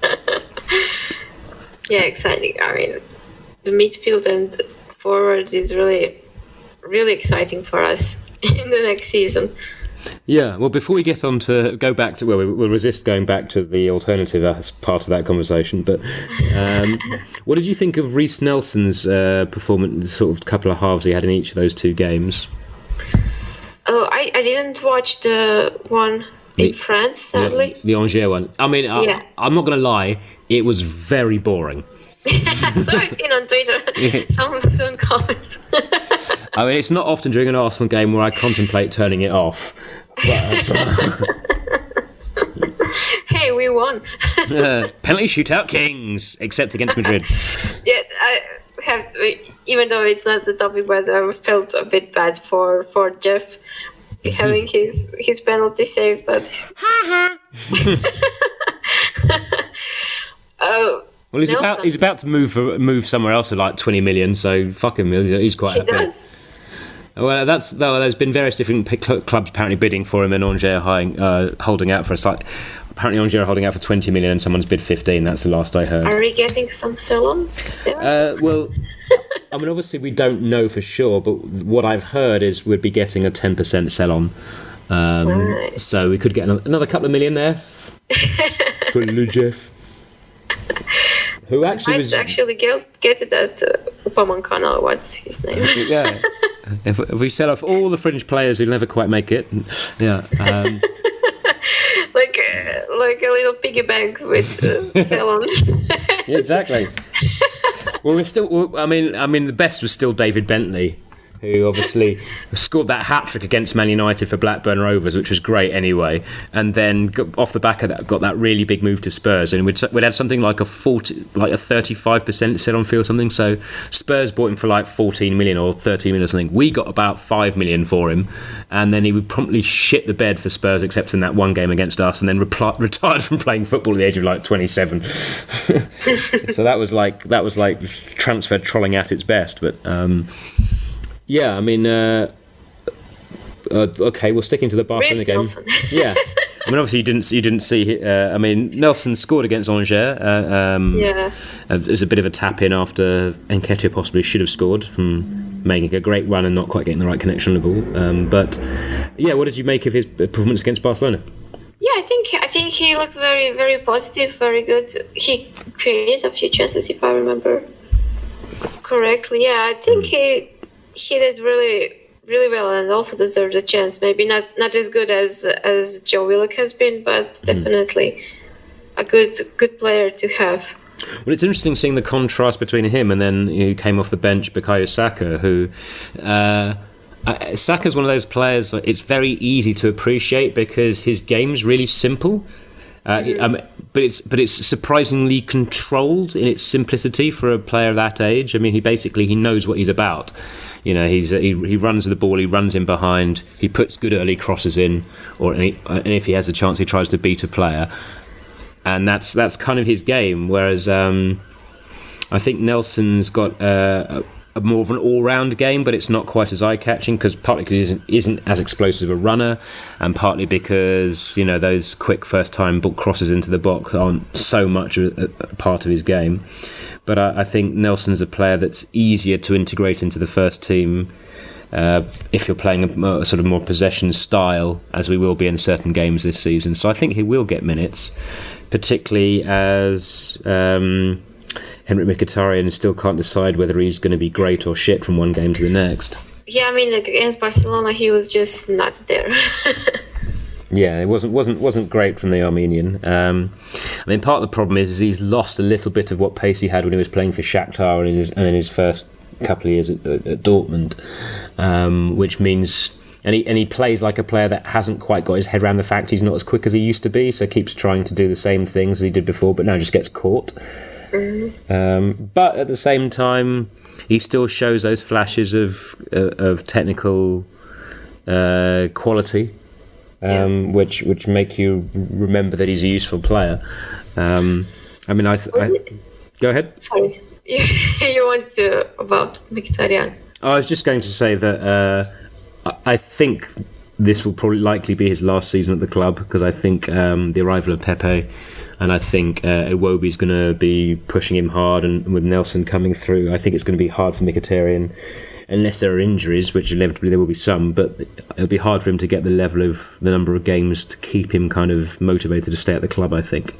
Yeah, exciting. I mean, the midfield and forwards is really, really exciting for us in the next season. Yeah, well, before we get on to go back to, well, we'll resist going back to the alternative as part of that conversation, but um, what did you think of Reiss Nelson's uh, performance, sort of couple of halves he had in each of those two games? Oh, I, I didn't watch the one in the, France, sadly. The, the Angers one. I mean, I, yeah. I'm not going to lie, it was very boring. So I've seen on Twitter yeah. some, some comments. I mean, it's not often during an Arsenal game where I contemplate turning it off. But, but... Hey, we won. uh, penalty shootout kings, except against Madrid. Yeah, I have to, even though it's not the topic, but I felt a bit bad for, for Jeff having his, his penalty saved, but... Ha ha! Oh, Well, he's Nelson. about he's about to move for, move somewhere else for like twenty million. So fuck him. He's quite He happy. does. Well, that's well, there's been various different p- cl- clubs apparently bidding for him, and Angers are high, uh, holding out for a slight. Apparently, Angers are holding out for twenty million, and someone's bid fifteen. That's the last I heard. Are we getting some sell-on? Uh, well, I mean, obviously we don't know for sure, but what I've heard is we'd be getting a ten percent sell-on. Um, Right. So we could get another, another couple of million there for Lujev, who actually Might was actually get get it at uh, Upamecano. What's his name? yeah. If, if we sell off all the fringe players who never quite make it, yeah. Um, like uh, like a little piggy bank with uh, sell-on. Yeah, exactly. Well, we're still. Well, I mean, I mean, the best was still David Bentley, who obviously scored that hat trick against Man United for Blackburn Rovers, which was great anyway. And then got, off the back of that, got that really big move to Spurs, and we'd we'd had something like a forty, like a thirty-five percent set on fee or something. So Spurs bought him for like fourteen million or thirteen million or something. We got about five million for him, and then he would promptly shit the bed for Spurs, except in that one game against us, and then repli- retired from playing football at the age of like twenty-seven. So that was like that was like transfer trolling at its best, but. Um, Yeah, I mean, uh, uh, okay, we're sticking to the Barcelona game. Nelson. Yeah, I mean, obviously you didn't you didn't see. Uh, I mean, Nelson scored against Angers. Uh, um, Yeah. It was a bit of a tap in after Nketiah possibly should have scored from making a great run and not quite getting the right connection on the ball. Um, but yeah, what did you make of his performance against Barcelona? Yeah, I think I think he looked very very positive, very good. He created a few chances, if I remember correctly. Yeah, I think he he did really really well and also deserved a chance. Maybe not not as good as as Joe Willock has been, but definitely a good good player to have. Well, it's interesting seeing the contrast between him and then who came off the bench, Bukayo Saka, who. Uh, Uh, Saka's one of those players it's very easy to appreciate because his game's really simple, uh, mm-hmm. um, but it's but it's surprisingly controlled in its simplicity for a player of that age. I mean, he basically he knows what he's about. You know, he's he, he runs the ball, he runs in behind, he puts good early crosses in, or and, he, and if he has a chance, he tries to beat a player, and that's that's kind of his game. Whereas um, I think Nelson's got. Uh, A more of an all-round game, but it's not quite as eye-catching because partly because he isn't, isn't as explosive a runner, and partly because you know those quick first-time ball crosses into the box aren't so much a, a part of his game. But I, I think Nelson's a player that's easier to integrate into the first team uh, if you're playing a, a sort of more possession style, as we will be in certain games this season. So I think he will get minutes, particularly as. Um, Henrik Mkhitaryan still can't decide whether he's going to be great or shit from one game to the next. Yeah, I mean, against Barcelona, he was just not there. Yeah, it wasn't wasn't wasn't great from the Armenian. Um, I mean, part of the problem is, is he's lost a little bit of what pace he had when he was playing for Shakhtar and in his, and in his first couple of years at, at, at Dortmund, um, which means. And he, and he plays like a player that hasn't quite got his head around the fact he's not as quick as he used to be, so keeps trying to do the same things as he did before, but now just gets caught. Mm-hmm. Um, but at the same time, he still shows those flashes of uh, of technical uh, quality, um, yeah. which which make you remember that he's a useful player. Um, I mean, I, th- I go ahead. Sorry, you want to about Mkhitaryan? I was just going to say that. Uh, I think this will probably likely be his last season at the club because I think um, the arrival of Pepe and I think uh, Iwobi is going to be pushing him hard, and with Nelson coming through, I think it's going to be hard for Mkhitaryan unless there are injuries, which inevitably there will be some, but it'll be hard for him to get the level of the number of games to keep him kind of motivated to stay at the club, I think.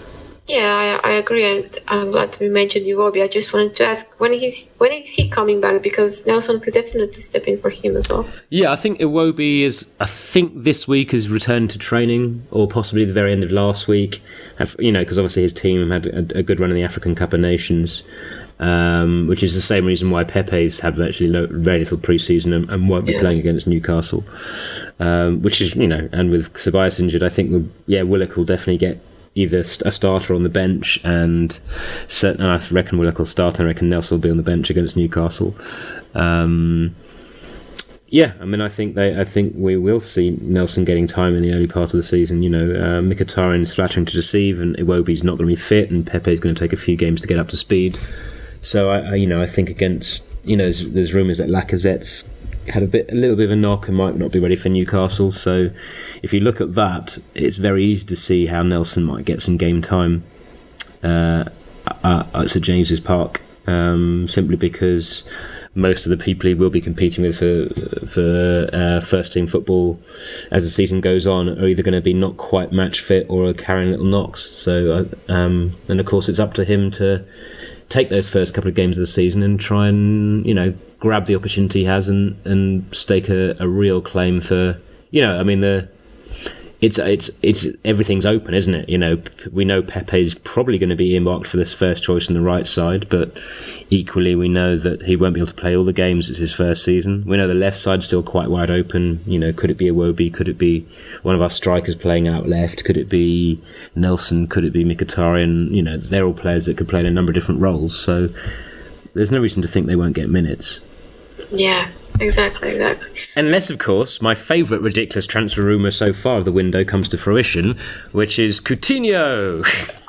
Yeah, I, I agree, and I'm glad to mention Iwobi. I just wanted to ask when he's when is he coming back, because Nelson could definitely step in for him as well. Yeah, I think Iwobi is. I think this week has returned to training, or possibly the very end of last week. You know, because obviously his team had a, a good run in the African Cup of Nations, um, which is the same reason why Pepe's had virtually no, very little pre-season and, and won't be yeah. playing against Newcastle. Um, which is, you know, and with Ceballos injured, I think yeah, Willock will definitely get. Either a starter on the bench, and, certain, and I reckon Willock will start, and I reckon Nelson will be on the bench against Newcastle. Um, Yeah, I mean, I think they. I think we will see Nelson getting time in the early part of the season. You know, uh, Mkhitaryan is flattering to deceive, and Iwobi's not going to be fit, and Pepe's going to take a few games to get up to speed. So, I, I you know, I think against, you know, there's, there's rumours that Lacazette's had a bit, a little bit of a knock and might not be ready for Newcastle. So, if you look at that, it's very easy to see how Nelson might get some game time uh, at, at St James's Park, um, simply because most of the people he will be competing with for for uh, first team football as the season goes on are either going to be not quite match fit or are carrying little knocks. So, um, and of course, it's up to him to take those first couple of games of the season and try and, you know, grab the opportunity he has and and stake a, a real claim for, you know, I mean the. It's it's it's everything's open, isn't it? You know, we know Pepe's probably going to be earmarked for this first choice on the right side, but equally we know that he won't be able to play all the games. It's his first season. We know the left side's still quite wide open. You know, could it be Iwobi? Could it be one of our strikers playing out left? Could it be Nelson? Could it be Mkhitaryan? You know, they're all players that could play in a number of different roles. So there's no reason to think they won't get minutes. Yeah. Exactly, exactly. Unless, of course, my favourite ridiculous transfer rumour so far of the window comes to fruition, which is Coutinho.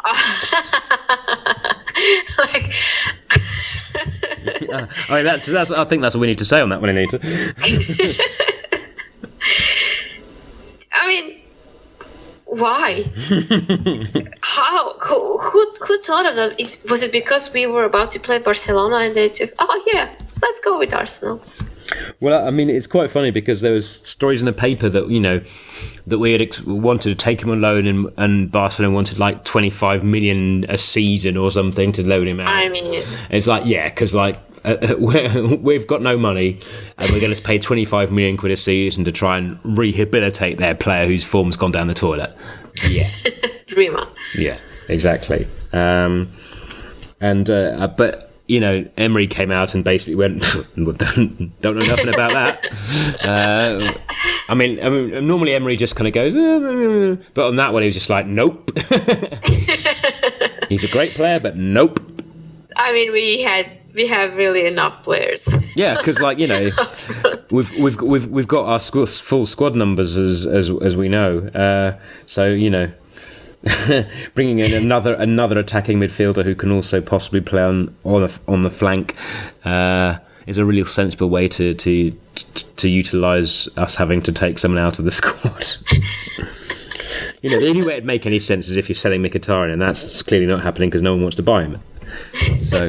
like, uh, I mean, that's, that's. I think that's what we need to say on that one, Anita. I mean, why? How? Who, who? Who thought of that? Is, was it because we were about to play Barcelona and they just, oh yeah, let's go with Arsenal? Well, I mean, it's quite funny because there was stories in the paper that, you know, that we had ex- wanted to take him on loan and, and Barcelona wanted like twenty-five million a season or something to loan him out. I mean, it's like, yeah, because like uh, we've got no money and we're going to pay twenty-five million quid a season to try and rehabilitate their player whose form's gone down the toilet. Yeah. Dreamer. Yeah, exactly. Um, and, uh, but... You know, Emery came out and basically went, don't, don't know nothing about that. Uh, I mean, I mean, normally Emery just kind of goes, uh, but on that one he was just like, nope. He's a great player, but nope. I mean, we had we have really enough players. Yeah, because like you know, we've we've we've we've got our squ- full squad numbers as as as we know. Uh, so you know. Bringing in another another attacking midfielder who can also possibly play on on, a, on the flank uh, is a really sensible way to to to utilise us having to take someone out of the squad. You know, the only way it'd make any sense is if you're selling Mkhitaryan, and that's clearly not happening because no one wants to buy him. So,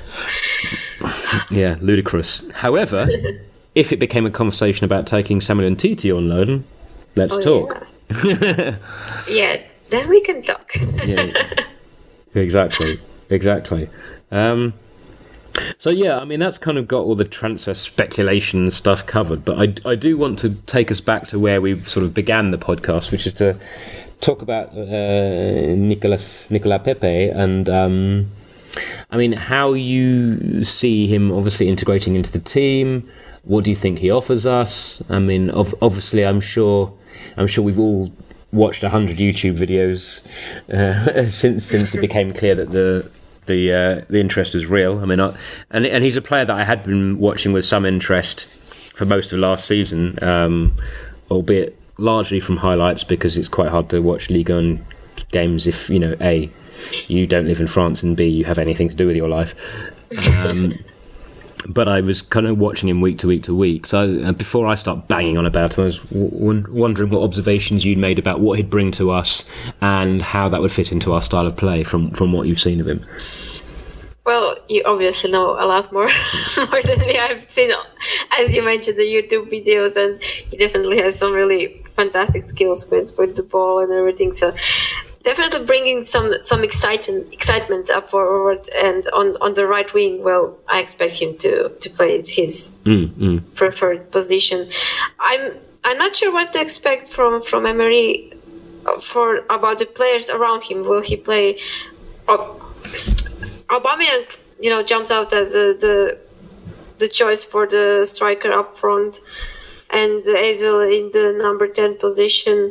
yeah, ludicrous. However, if it became a conversation about taking Samuel Umtiti on loan, let's oh, talk. Yeah. yeah. Then we can talk. Yeah, exactly, exactly. Um, so yeah, I mean that's kind of got all the transfer speculation stuff covered. But I, I do want to take us back to where we sort of began the podcast, which is to talk about uh, Nicolas Nicolas Pepe and um, I mean how you see him obviously integrating into the team. What do you think he offers us? I mean, ov- obviously, I'm sure, I'm sure we've all watched a hundred YouTube videos uh, since since it became clear that the the uh, the interest is real. I mean, I, and and he's a player that I had been watching with some interest for most of last season, um, albeit largely from highlights because it's quite hard to watch Ligue one games if you know a you don't live in France and b you have anything to do with your life. Um, But I was kind of watching him week to week to week. So uh, before I start banging on about him, I was w- wondering what observations you'd made about what he'd bring to us and how that would fit into our style of play from, from what you've seen of him. Well, you obviously know a lot more more than me. I've seen, as you mentioned, the YouTube videos, and he definitely has some really fantastic skills with, with the ball and everything. So definitely bringing some some excitement excitement up forward, and on, on the right wing. Well, I expect him to, to play it's his mm, mm. preferred position. I'm I'm not sure what to expect from from Emery for about the players around him. Will he play? Uh, Aubameyang, you know, jumps out as a, the the choice for the striker up front, and Özil in the number ten position,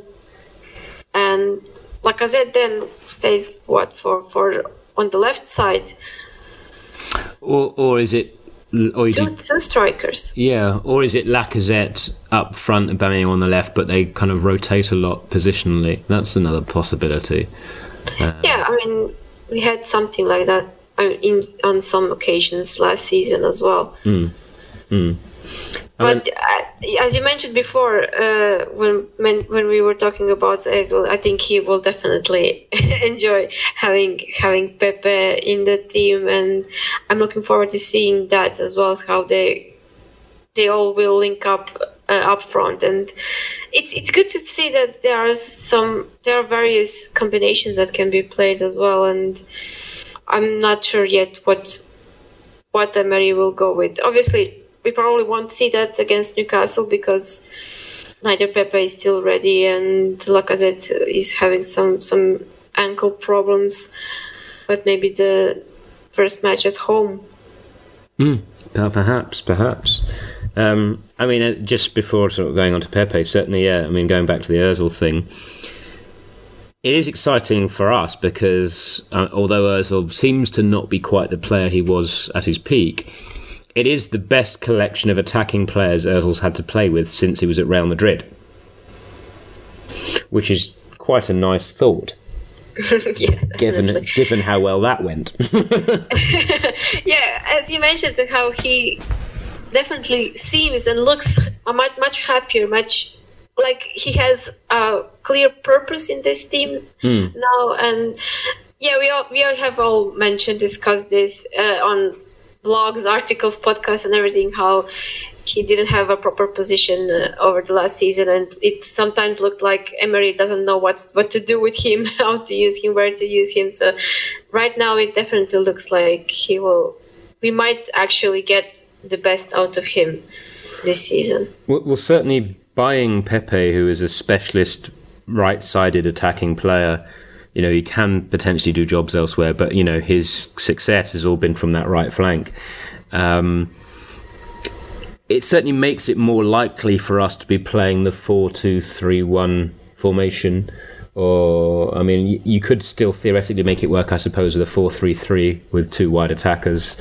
and Lacazette then stays what for for on the left side. Or or is it or is two, he, two strikers. Yeah, or is it Lacazette up front and Aubameyang on the left, but they kind of rotate a lot positionally? That's another possibility. Uh, yeah, I mean, we had something like that in on some occasions last season as well. Mm, mm. But uh, as you mentioned before, uh, when, when when we were talking about Ozil, I think he will definitely enjoy having having Pepe in the team, and I'm looking forward to seeing that as well. How they they all will link up uh, up front, and it's it's good to see that there are some there are various combinations that can be played as well. And I'm not sure yet what what Emery will go with. Obviously, we probably won't see that against Newcastle because neither Pepe is still ready and Lacazette is having some, some ankle problems. But maybe the first match at home. Mm, perhaps, perhaps. Um, I mean, just before sort of going on to Pepe, certainly, yeah. I mean, going back to the Ozil thing, it is exciting for us because uh, although Ozil seems to not be quite the player he was at his peak, it is the best collection of attacking players Ozil's had to play with since he was at Real Madrid, which is quite a nice thought. yeah, given given how well that went. Yeah, as you mentioned, how he definitely seems and looks much much happier, much like he has a clear purpose in this team mm. now. And yeah, we all we all have all mentioned discussed this uh, on blogs, articles, podcasts, and everything, how he didn't have a proper position uh, over the last season, and it sometimes looked like Emery doesn't know what what to do with him, how to use him, where to use him. So right now it definitely looks like he will we might actually get the best out of him this season. Well, well certainly buying Pepe, who is a specialist right-sided attacking player, you know, he can potentially do jobs elsewhere, but, you know, his success has all been from that right flank. Um, it certainly makes it more likely for us to be playing the four two three one formation. Or, I mean, you, you could still theoretically make it work, I suppose, with a four three three with two wide attackers.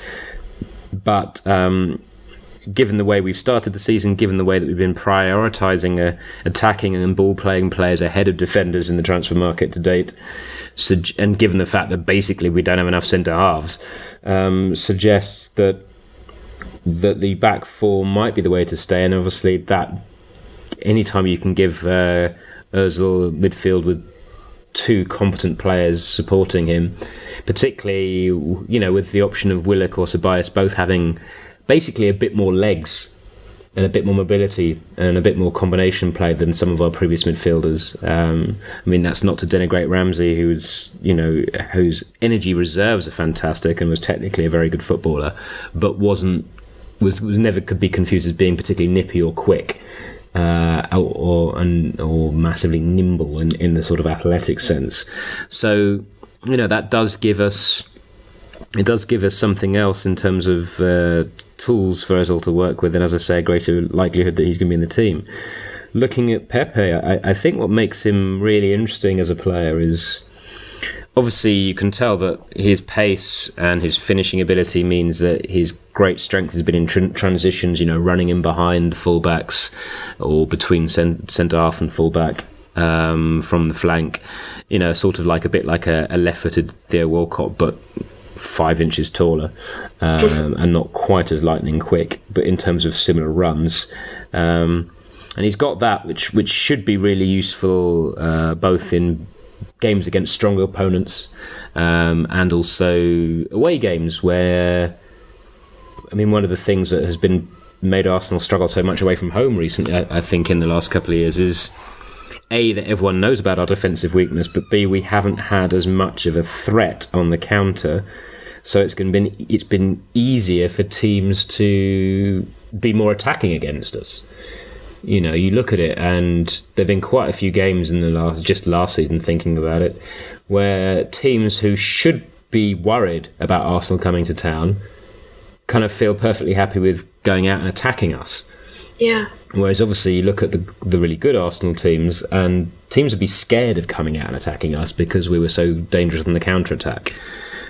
But um, given the way we've started the season, given the way that we've been prioritising uh, attacking and ball-playing players ahead of defenders in the transfer market to date, su- and given the fact that basically we don't have enough centre-halves, um, suggests that that the back four might be the way to stay. And obviously that anytime you can give uh, Ozil midfield with two competent players supporting him, particularly, you know, with the option of Willock or Ceballos both having basically a bit more legs and a bit more mobility and a bit more combination play than some of our previous midfielders. Um, I mean, that's not to denigrate Ramsey, who's, you know, whose energy reserves are fantastic and was technically a very good footballer, but wasn't was, was never could be confused as being particularly nippy or quick. Uh, or or, and, or massively nimble in, in the sort of athletic sense. So, you know, that does give us it does give us something else in terms of uh, tools for Ozil to work with, and as I say, a greater likelihood that he's going to be in the team. Looking at Pepe, I, I think what makes him really interesting as a player is, obviously, you can tell that his pace and his finishing ability means that his great strength has been in tr- transitions, you know, running in behind fullbacks or between cent- centre half and fullback um, from the flank, you know, sort of like a bit like a, a left-footed Theo Walcott, but five inches taller um, and not quite as lightning quick, but in terms of similar runs. Um, and he's got that, which, which should be really useful uh, both in games against stronger opponents um, and also away games where, I mean, one of the things that has been made Arsenal struggle so much away from home recently, I, I think, in the last couple of years is A, that everyone knows about our defensive weakness, but B, we haven't had as much of a threat on the counter. So it's been it's been easier for teams to be more attacking against us. You know, you look at it, and there've been quite a few games in the last, just last season, thinking about it, where teams who should be worried about Arsenal coming to town kind of feel perfectly happy with going out and attacking us. Yeah. Whereas obviously you look at the the really good Arsenal teams, and teams would be scared of coming out and attacking us because we were so dangerous on the counter-attack.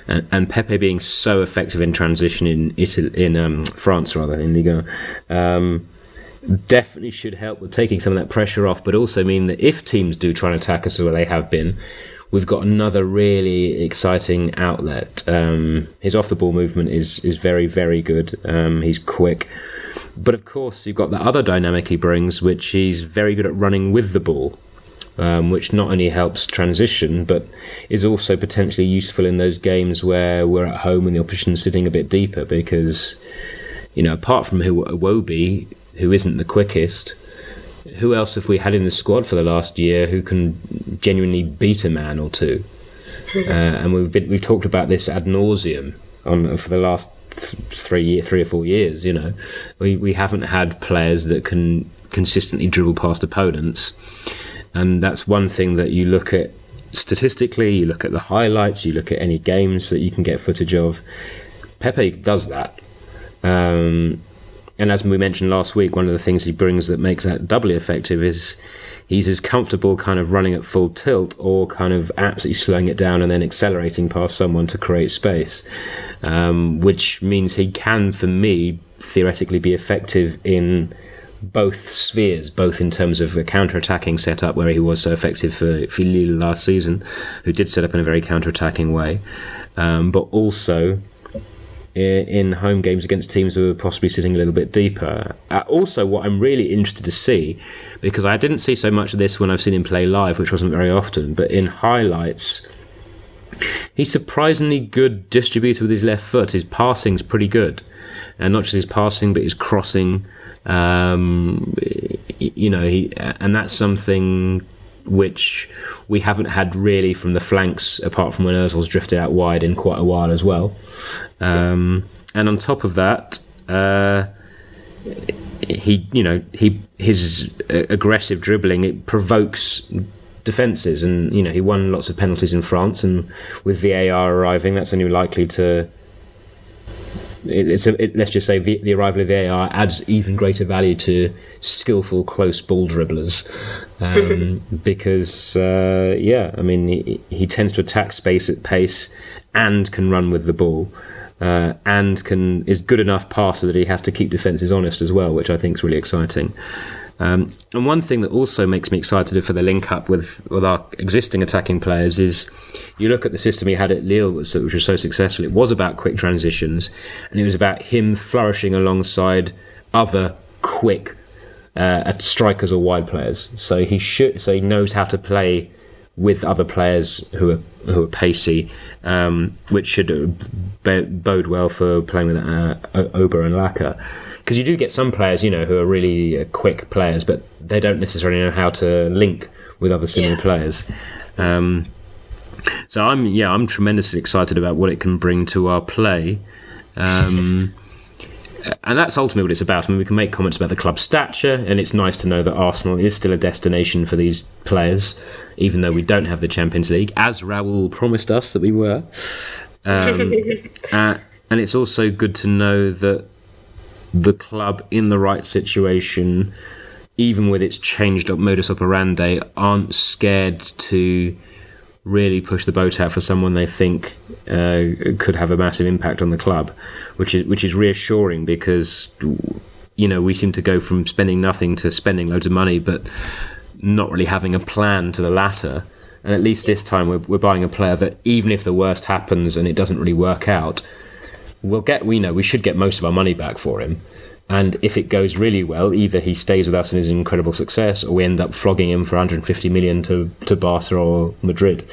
and, and Pepe being so effective in transition in Italy, in um, France rather, in Liga, um, definitely should help with taking some of that pressure off, but also mean that if teams do try and attack us as they have been, we've got another really exciting outlet. Um, his off-the-ball movement is is very, very good. Um, he's quick. But of course, you've got the other dynamic he brings, which he's very good at running with the ball, um, which not only helps transition, but is also potentially useful in those games where we're at home and the opposition's sitting a bit deeper, because, you know, apart from Iwobi, who isn't the quickest, who else have we had in the squad for the last year who can genuinely beat a man or two? Uh, and we've been, we've talked about this ad nauseum on for the last th- three three or four years. You know, we we haven't had players that can consistently dribble past opponents, and that's one thing that you look at statistically. You look at the highlights. You look at any games that you can get footage of. Pepe does that. Um, And as we mentioned last week, one of the things he brings that makes that doubly effective is he's as comfortable kind of running at full tilt or kind of absolutely slowing it down and then accelerating past someone to create space, um, which means he can, for me, theoretically be effective in both spheres, both in terms of a counter-attacking setup where he was so effective for, for Lille last season, who did set up in a very counter-attacking way, um, but also in home games against teams who are possibly sitting a little bit deeper. Uh, also, what I'm really interested to see, because I didn't see so much of this when I've seen him play live, which wasn't very often, but in highlights, he's surprisingly good distributor with his left foot. His passing's pretty good. And not just his passing, but his crossing. Um, you know, he, and that's something which we haven't had really from the flanks, apart from when Ozil's drifted out wide in quite a while as well. Um, and on top of that, uh, he, you know, he his aggressive dribbling, it provokes defences, and you know he won lots of penalties in France, and with V A R arriving, that's only likely to. It, it's a, it, let's just say the, the arrival of V A R adds even greater value to skillful close ball dribblers, um, because uh, yeah, I mean he, he tends to attack space at pace and can run with the ball, uh, and can is good enough passer that he has to keep defences honest as well, which I think is really exciting. Um, and one thing that also makes me excited for the link up with, with our existing attacking players is you look at the system he had at Lille, which was so successful. It was about quick transitions, and it was about him flourishing alongside other quick uh, strikers or wide players. So he should, so he knows how to play with other players who are who are pacey, um, which should bode well for playing with uh, Ober and Laka. Because you do get some players, you know, who are really uh, quick players, but they don't necessarily know how to link with other similar yeah. players. Um, so I'm, yeah, I'm tremendously excited about what it can bring to our play, um, and that's ultimately what it's about. I mean, we can make comments about the club's stature, and it's nice to know that Arsenal is still a destination for these players, even though we don't have the Champions League, as Raul promised us that we were. Um, uh, and it's also good to know that the club in the right situation, even with its changed up modus operandi, aren't scared to really push the boat out for someone they think uh, could have a massive impact on the club, which is which is reassuring, because you know we seem to go from spending nothing to spending loads of money, but not really having a plan to the latter. And at least this time we're, we're buying a player that, even if the worst happens and it doesn't really work out, we'll get, we know we should get most of our money back for him. And if it goes really well, either he stays with us and is an incredible success, or we end up flogging him for one hundred fifty million to, to Barca or Madrid.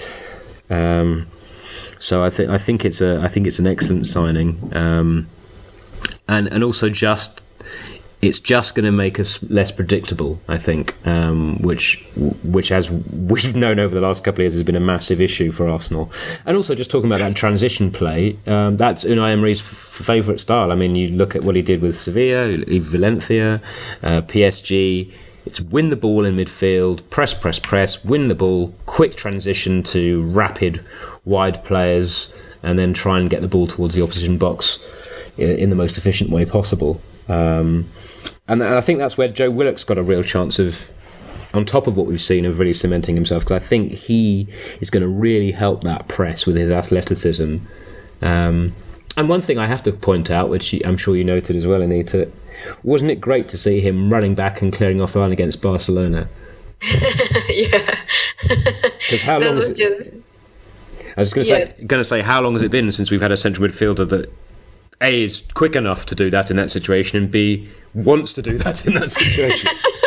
Um, so I think I think it's a I think it's an excellent signing, um, and and also just it's just going to make us less predictable, I think, um, which, which as we've known over the last couple of years has been a massive issue for Arsenal. And also just talking about that transition play, um, that's Unai Emery's f- favourite style. I mean, you look at what he did with Sevilla, Valencia, uh, P S G. It's win the ball in midfield, press, press, press, win the ball, quick transition to rapid, wide players, and then try and get the ball towards the opposition box in the most efficient way possible. Um, and I think that's where Joe Willock's got a real chance of, on top of what we've seen, of really cementing himself, because I think he is going to really help that press with his athleticism Um, and one thing I have to point out, which I'm sure you noted as well, Anita, wasn't it great to see him running back and clearing off line against Barcelona? Yeah. Because how long is it? Just... I was going to yeah. say, going to say, how long has it been since we've had a central midfielder that A, is quick enough to do that in that situation, and B, wants to do that in that situation?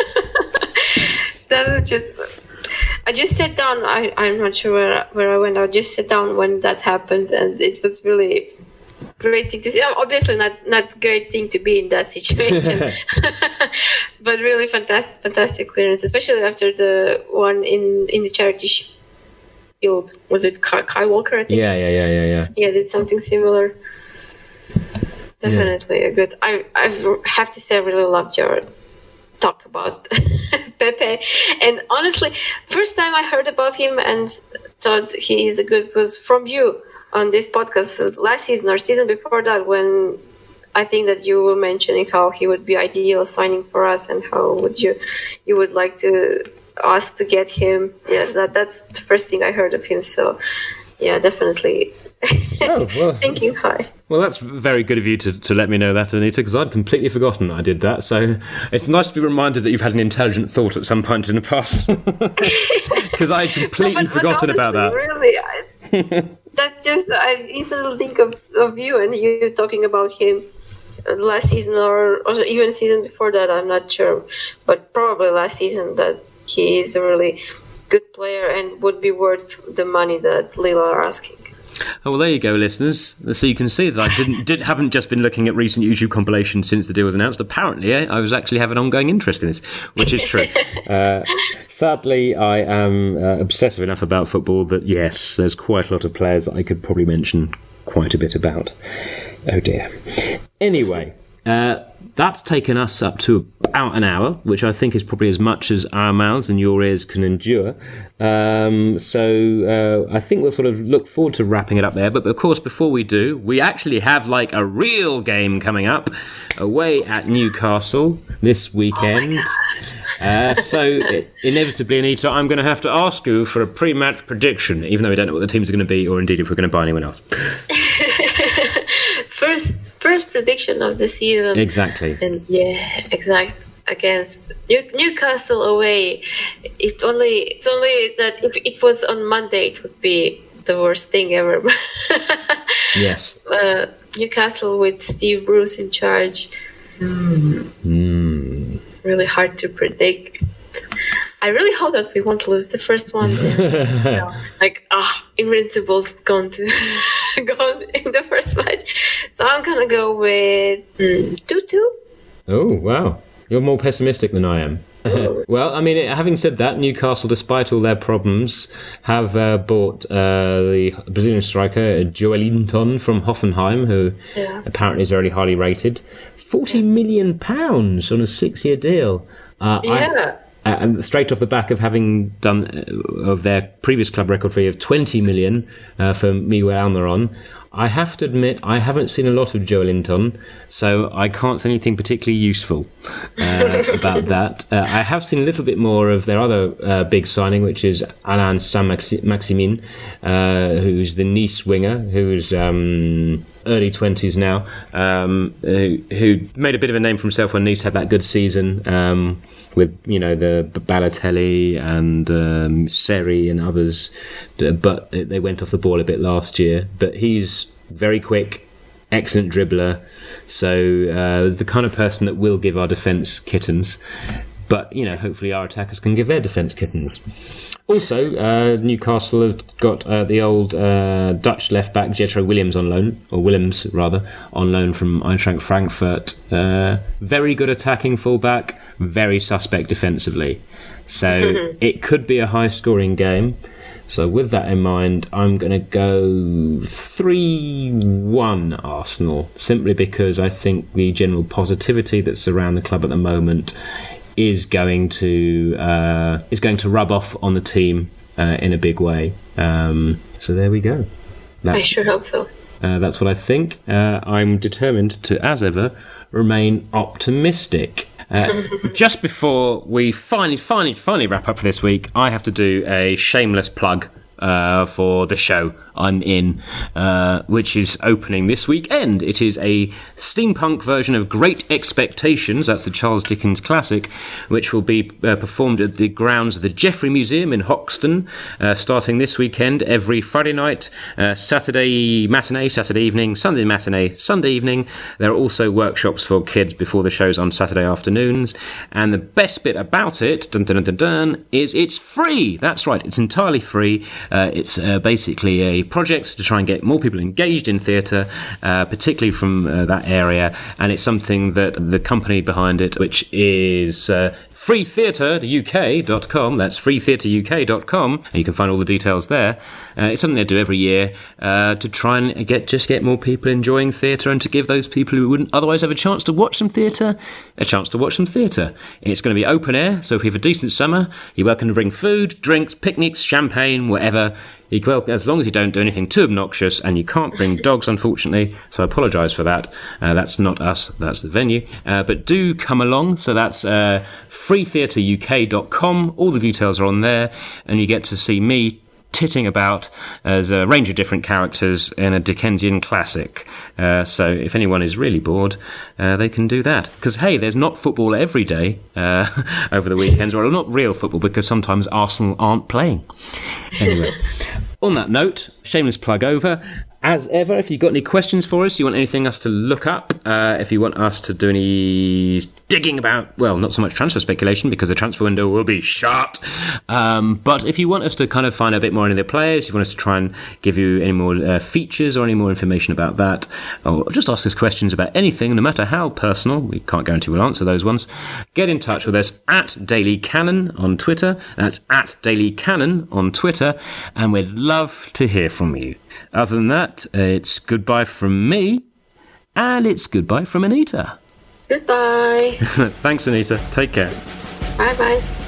That is just... I just sat down, I, I'm not sure where, where I went, I just sat down when that happened, and it was really great thing to see. Obviously not, not great thing to be in that situation, but really fantastic fantastic clearance, especially after the one in, in the charity shield. Was it Kai, Kai Walker, I think? Yeah, yeah, yeah, yeah, yeah. Yeah, did something similar. Definitely yeah. a good... I, I have to say I really loved your talk about Pepe, and honestly, first time I heard about him and thought he is a good was from you on this podcast last season or season before that, when I think that you were mentioning how he would be ideal signing for us and how would you you would like to us to get him. Yeah, that that's the first thing I heard of him. So yeah, definitely. Oh, well, thinking high. Well, that's very good of you to, to let me know that, Anita, because I'd completely forgotten that I did that. So it's nice to be reminded that you've had an intelligent thought at some point in the past. Because I had completely no, but, forgotten but honestly, about that. Really, I, that just, I instantly think of, of you and you talking about him last season or, or even season before that, I'm not sure. But probably last season, that he is a really good player and would be worth the money that Lille are asking. Oh, well, there you go, listeners. So you can see that I didn't did haven't just been looking at recent YouTube compilations since the deal was announced. Apparently, eh, I was actually have an ongoing interest in this, which is true. uh, sadly, I am uh, obsessive enough about football that, yes, there's quite a lot of players that I could probably mention quite a bit about. Oh, dear. Anyway, uh, that's taken us up to about an hour, which I think is probably as much as our mouths and your ears can endure. Um, so uh, I think we'll sort of look forward to wrapping it up there. But of course, before we do, we actually have like a real game coming up away at Newcastle this weekend. Oh uh, so it, inevitably, Anita, I'm going to have to ask you for a pre-match prediction, even though we don't know what the teams are going to be or indeed if we're going to buy anyone else. First first prediction of the season. Exactly. And yeah, exact against New, Newcastle away. It only it's only that if it was on Monday, it would be the worst thing ever. Yes. Uh, Newcastle with Steve Bruce in charge. Mm. Mm. Really hard to predict. I really hope that we won't lose the first one. You know, like, ah, oh, Invincible's gone to gone in the first match. So I'm gonna go with mm, two two. Oh wow, you're more pessimistic than I am. Well, I mean, having said that, Newcastle, despite all their problems, have uh, bought uh, the Brazilian striker Joelinton from Hoffenheim, who yeah. apparently is very highly rated. Forty million pounds on a six-year deal. Uh, yeah. I, uh, and straight off the back of having done uh, of their previous club record fee of twenty million uh, for Miguel Almiron. I have to admit, I haven't seen a lot of Joelinton, so I can't say anything particularly useful uh, about that. Uh, I have seen a little bit more of their other uh, big signing, which is Alain Saint-Maximin, uh, who's the Nice winger, who's um, early twenties now, um, who, who made a bit of a name for himself when Nice had that good season um, with, you know, the Balotelli and um, Seri and others, but they went off the ball a bit last year. But he's very quick, excellent dribbler, so uh, the kind of person that will give our defence kittens. But, you know, hopefully our attackers can give their defence kittens. Also, uh, Newcastle have got uh, the old uh, Dutch left-back Jetro Williams on loan, or Willems, rather, on loan from Eintracht Frankfurt. Uh, very good attacking fullback, very suspect defensively. So it could be a high-scoring game. So with that in mind, I'm going to go three one Arsenal, simply because I think the general positivity that's around the club at the moment is going to uh, is going to rub off on the team uh, in a big way. Um, so there we go. That's, I sure hope so. Uh, that's what I think. Uh, I'm determined to, as ever, remain optimistic. Uh, just before we finally, finally, finally wrap up for this week, I have to do a shameless plug uh, for the show I'm in, uh, which is opening this weekend. It is a steampunk version of Great Expectations, that's the Charles Dickens classic, which will be uh, performed at the grounds of the Jeffrey Museum in Hoxton, uh, starting this weekend, every Friday night, uh, Saturday matinee, Saturday evening, Sunday matinee, Sunday evening. There are also workshops for kids before the shows on Saturday afternoons. And the best bit about it, dun, dun, dun, dun, dun, is it's free. That's right, it's entirely free. Uh, it's uh, basically a project to try and get more people engaged in theatre, uh, particularly from uh, that area. And it's something that the company behind it, which is uh, free theatre U K dot com, that's free theatre U K dot com, and you can find all the details there. Uh, it's something they do every year uh, to try and get just get more people enjoying theatre and to give those people who wouldn't otherwise have a chance to watch some theatre a chance to watch some theatre. It's going to be open air, so if you have a decent summer, you're welcome to bring food, drinks, picnics, champagne, whatever. You can, well, as long as you don't do anything too obnoxious, and you can't bring dogs, unfortunately, so I apologise for that. Uh, that's not us, that's the venue. Uh, but do come along, so that's uh, free theatre U K dot com, all the details are on there, and you get to see me titting about as a range of different characters in a Dickensian classic. Uh, so if anyone is really bored, uh, they can do that. Because, hey, there's not football every day uh, over the weekends, or not real football, because sometimes Arsenal aren't playing. Anyway, on that note, shameless plug over. As ever, if you've got any questions for us, you want anything us to look up, uh, if you want us to do any digging about, well, not so much transfer speculation because the transfer window will be shut, um, but if you want us to kind of find a bit more into the players, if you want us to try and give you any more uh, features or any more information about that, or just ask us questions about anything, no matter how personal, we can't guarantee we'll answer those ones, get in touch with us at Daily Cannon on Twitter, that's at Daily Cannon on Twitter, and we'd love to hear from you. Other than that, uh, it's goodbye from me, and it's goodbye from Anita. Goodbye. Thanks, Anita. Take care. Bye-bye.